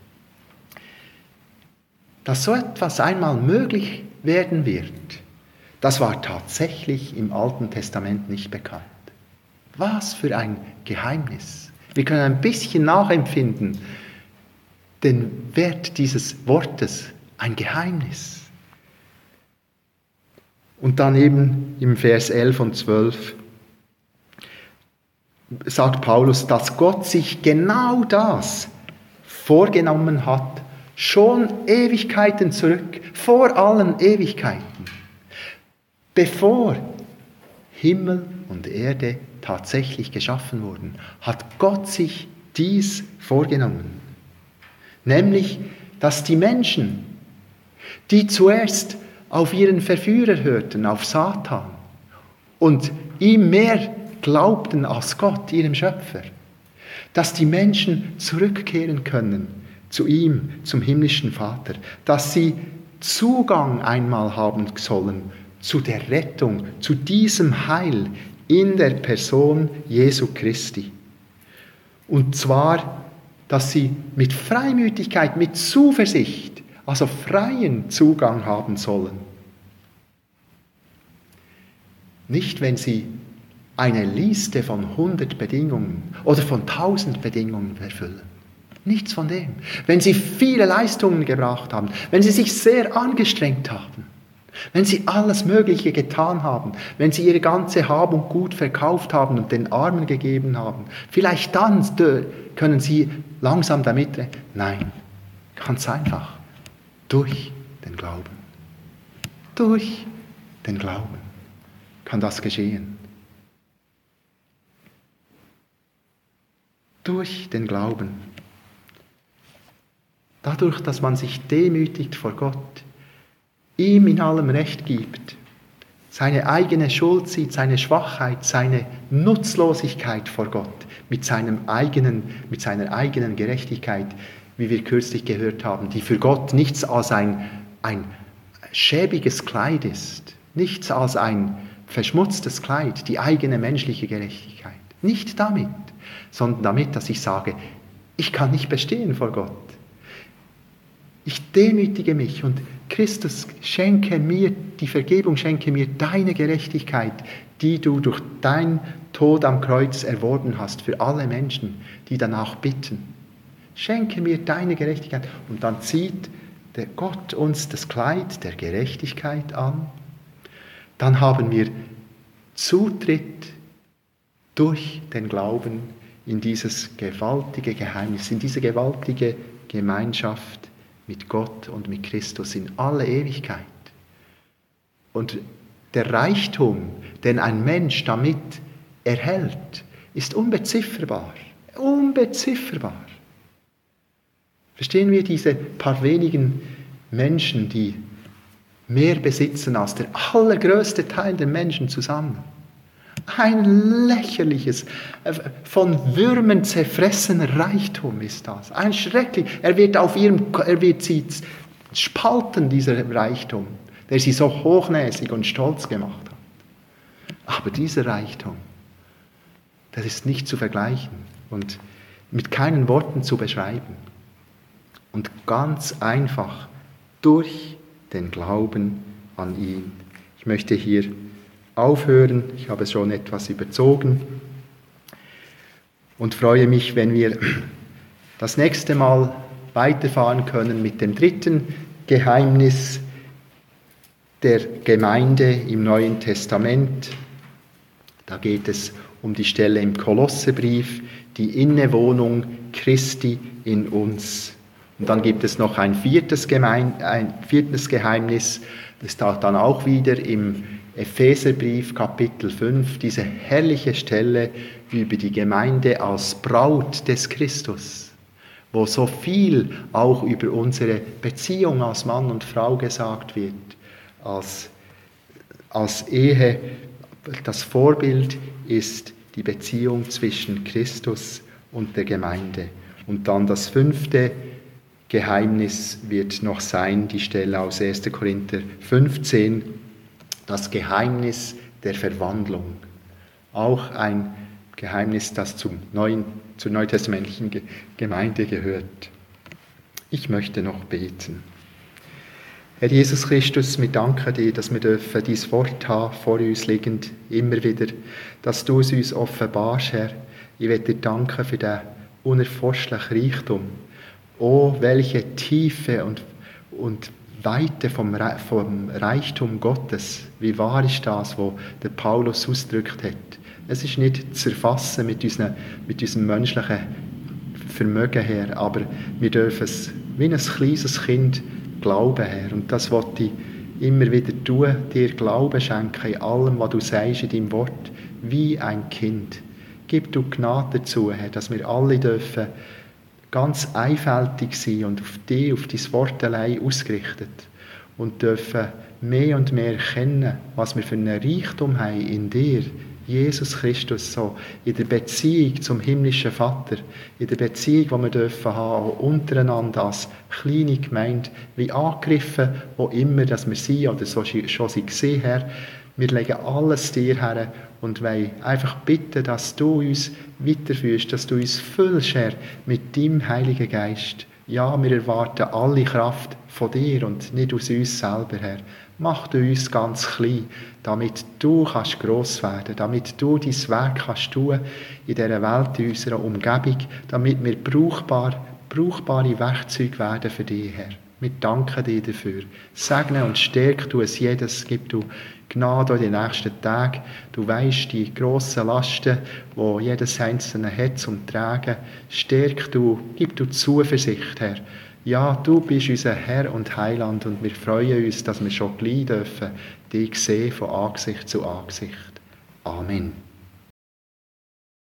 Speaker 1: Dass so etwas einmal möglich werden wird, das war tatsächlich im Alten Testament nicht bekannt. Was für ein Geheimnis. Wir können ein bisschen nachempfinden den Wert dieses Wortes, ein Geheimnis. Und dann eben im Vers elf und zwölf sagt Paulus, dass Gott sich genau das vorgenommen hat, schon Ewigkeiten zurück, vor allen Ewigkeiten, bevor Himmel und Erde tatsächlich geschaffen wurden, hat Gott sich dies vorgenommen. Nämlich, dass die Menschen, die zuerst auf ihren Verführer hörten, auf Satan, und ihm mehr glaubten als Gott, ihrem Schöpfer, dass die Menschen zurückkehren können zu ihm, zum himmlischen Vater, dass sie Zugang einmal haben sollen zu der Rettung, zu diesem Heil in der Person Jesu Christi. Und zwar, dass sie mit Freimütigkeit, mit Zuversicht, also freien Zugang haben sollen. Nicht, wenn sie eine Liste von hundert Bedingungen oder von tausend Bedingungen erfüllen. Nichts von dem. Wenn sie viele Leistungen gebracht haben, wenn sie sich sehr angestrengt haben, wenn sie alles Mögliche getan haben, wenn sie ihre ganze Hab und Gut verkauft haben und den Armen gegeben haben, vielleicht dann können sie langsam damit rechnen. Nein, ganz einfach. Durch den Glauben. Durch den Glauben kann das geschehen. Durch den Glauben. Dadurch, dass man sich demütigt vor Gott, ihm in allem Recht gibt, seine eigene Schuld sieht, seine Schwachheit, seine Nutzlosigkeit vor Gott, mit, seinem eigenen, mit seiner eigenen Gerechtigkeit, wie wir kürzlich gehört haben, die für Gott nichts als ein, ein schäbiges Kleid ist, nichts als ein verschmutztes Kleid, die eigene menschliche Gerechtigkeit. Nicht damit, sondern damit, dass ich sage, ich kann nicht bestehen vor Gott. Ich demütige mich und Christus, schenke mir die Vergebung, schenke mir deine Gerechtigkeit, die du durch dein Tod am Kreuz erworben hast für alle Menschen, die danach bitten. Schenke mir deine Gerechtigkeit. Und dann zieht der Gott uns das Kleid der Gerechtigkeit an. Dann haben wir Zutritt durch den Glauben in dieses gewaltige Geheimnis, in diese gewaltige Gemeinschaft mit Gott und mit Christus in alle Ewigkeit. Und der Reichtum, den ein Mensch damit erhält, ist unbezifferbar. Unbezifferbar. Verstehen wir diese paar wenigen Menschen, die mehr besitzen als der allergrößte Teil der Menschen zusammen? Ein lächerliches, von Würmern zerfressener Reichtum ist das. Ein schrecklich. Er wird auf ihrem, er wird sie spalten, dieser Reichtum, der sie so hochnäsig und stolz gemacht hat. Aber dieser Reichtum, das ist nicht zu vergleichen und mit keinen Worten zu beschreiben. Und ganz einfach durch den Glauben an ihn. Ich möchte hier aufhören, ich habe es schon etwas überzogen und freue mich, wenn wir das nächste Mal weiterfahren können mit dem dritten Geheimnis der Gemeinde im Neuen Testament. Da geht es um die Stelle im Kolosserbrief, die Innewohnung Christi in uns. Und dann gibt es noch ein viertes, Gemein, ein viertes Geheimnis, das taucht dann auch wieder im Epheserbrief Kapitel fünf, diese herrliche Stelle über die Gemeinde als Braut des Christus, wo so viel auch über unsere Beziehung als Mann und Frau gesagt wird, als, als Ehe. Das Vorbild ist die Beziehung zwischen Christus und der Gemeinde. Und dann das fünfte Geheimnis wird noch sein, die Stelle aus erster Korinther fünfzehn, das Geheimnis der Verwandlung. Auch ein Geheimnis, das zum neuen, zur neutestamentlichen Gemeinde gehört. Ich möchte noch beten. Herr Jesus Christus, wir danken dir, dass wir dürfen dieses Wort haben, vor uns liegend, immer wieder, dass du es uns offenbarst, Herr. Ich möchte dir danken für den unerforschlichen Reichtum. Oh, welche Tiefe und, und Weite vom, vom Reichtum Gottes. Wie wahr ist das, was der Paulus ausgedrückt hat. Es ist nicht zu erfassen mit, unseren, mit unserem menschlichen Vermögen her, aber wir dürfen es wie ein kleines Kind glauben, Herr. Und das wollte ich immer wieder tun, dir Glauben schenken in allem, was du sagst in deinem Wort, wie ein Kind. Gib du Gnade dazu, Herr, dass wir alle dürfen ganz einfältig sein und auf dich, auf dein Wort allein ausgerichtet und dürfen mehr und mehr erkennen, was wir für einen Reichtum haben in dir, Jesus Christus, so in der Beziehung zum himmlischen Vater, in der Beziehung, die wir dürfen haben, auch untereinander als kleine Gemeinde, wie angegriffen, wo immer dass wir sind oder so schon sie gesehen haben. Wir legen alles dir her und wollen einfach bitten, dass du uns weiterführst, dass du uns füllst, Herr, mit deinem Heiligen Geist. Ja, wir erwarten alle Kraft von dir und nicht aus uns selber, Herr. Mach du uns ganz klein, damit du kannst gross werden, damit du dein Werk kannst tun in dieser Welt, in unserer Umgebung, damit wir brauchbar, brauchbare Werkzeuge werden für dich, Herr. Wir danken dir dafür. Segne und stärke du es jedes, gib du Gnade in den nächsten Tagen. Du weisst die grossen Lasten, die jedes Einzelne hat zum Tragen. Stärk du, gib du Zuversicht, Herr. Ja, du bist unser Herr und Heiland und wir freuen uns, dass wir schon gleich dürfen, dich sehen von Angesicht zu Angesicht. Amen.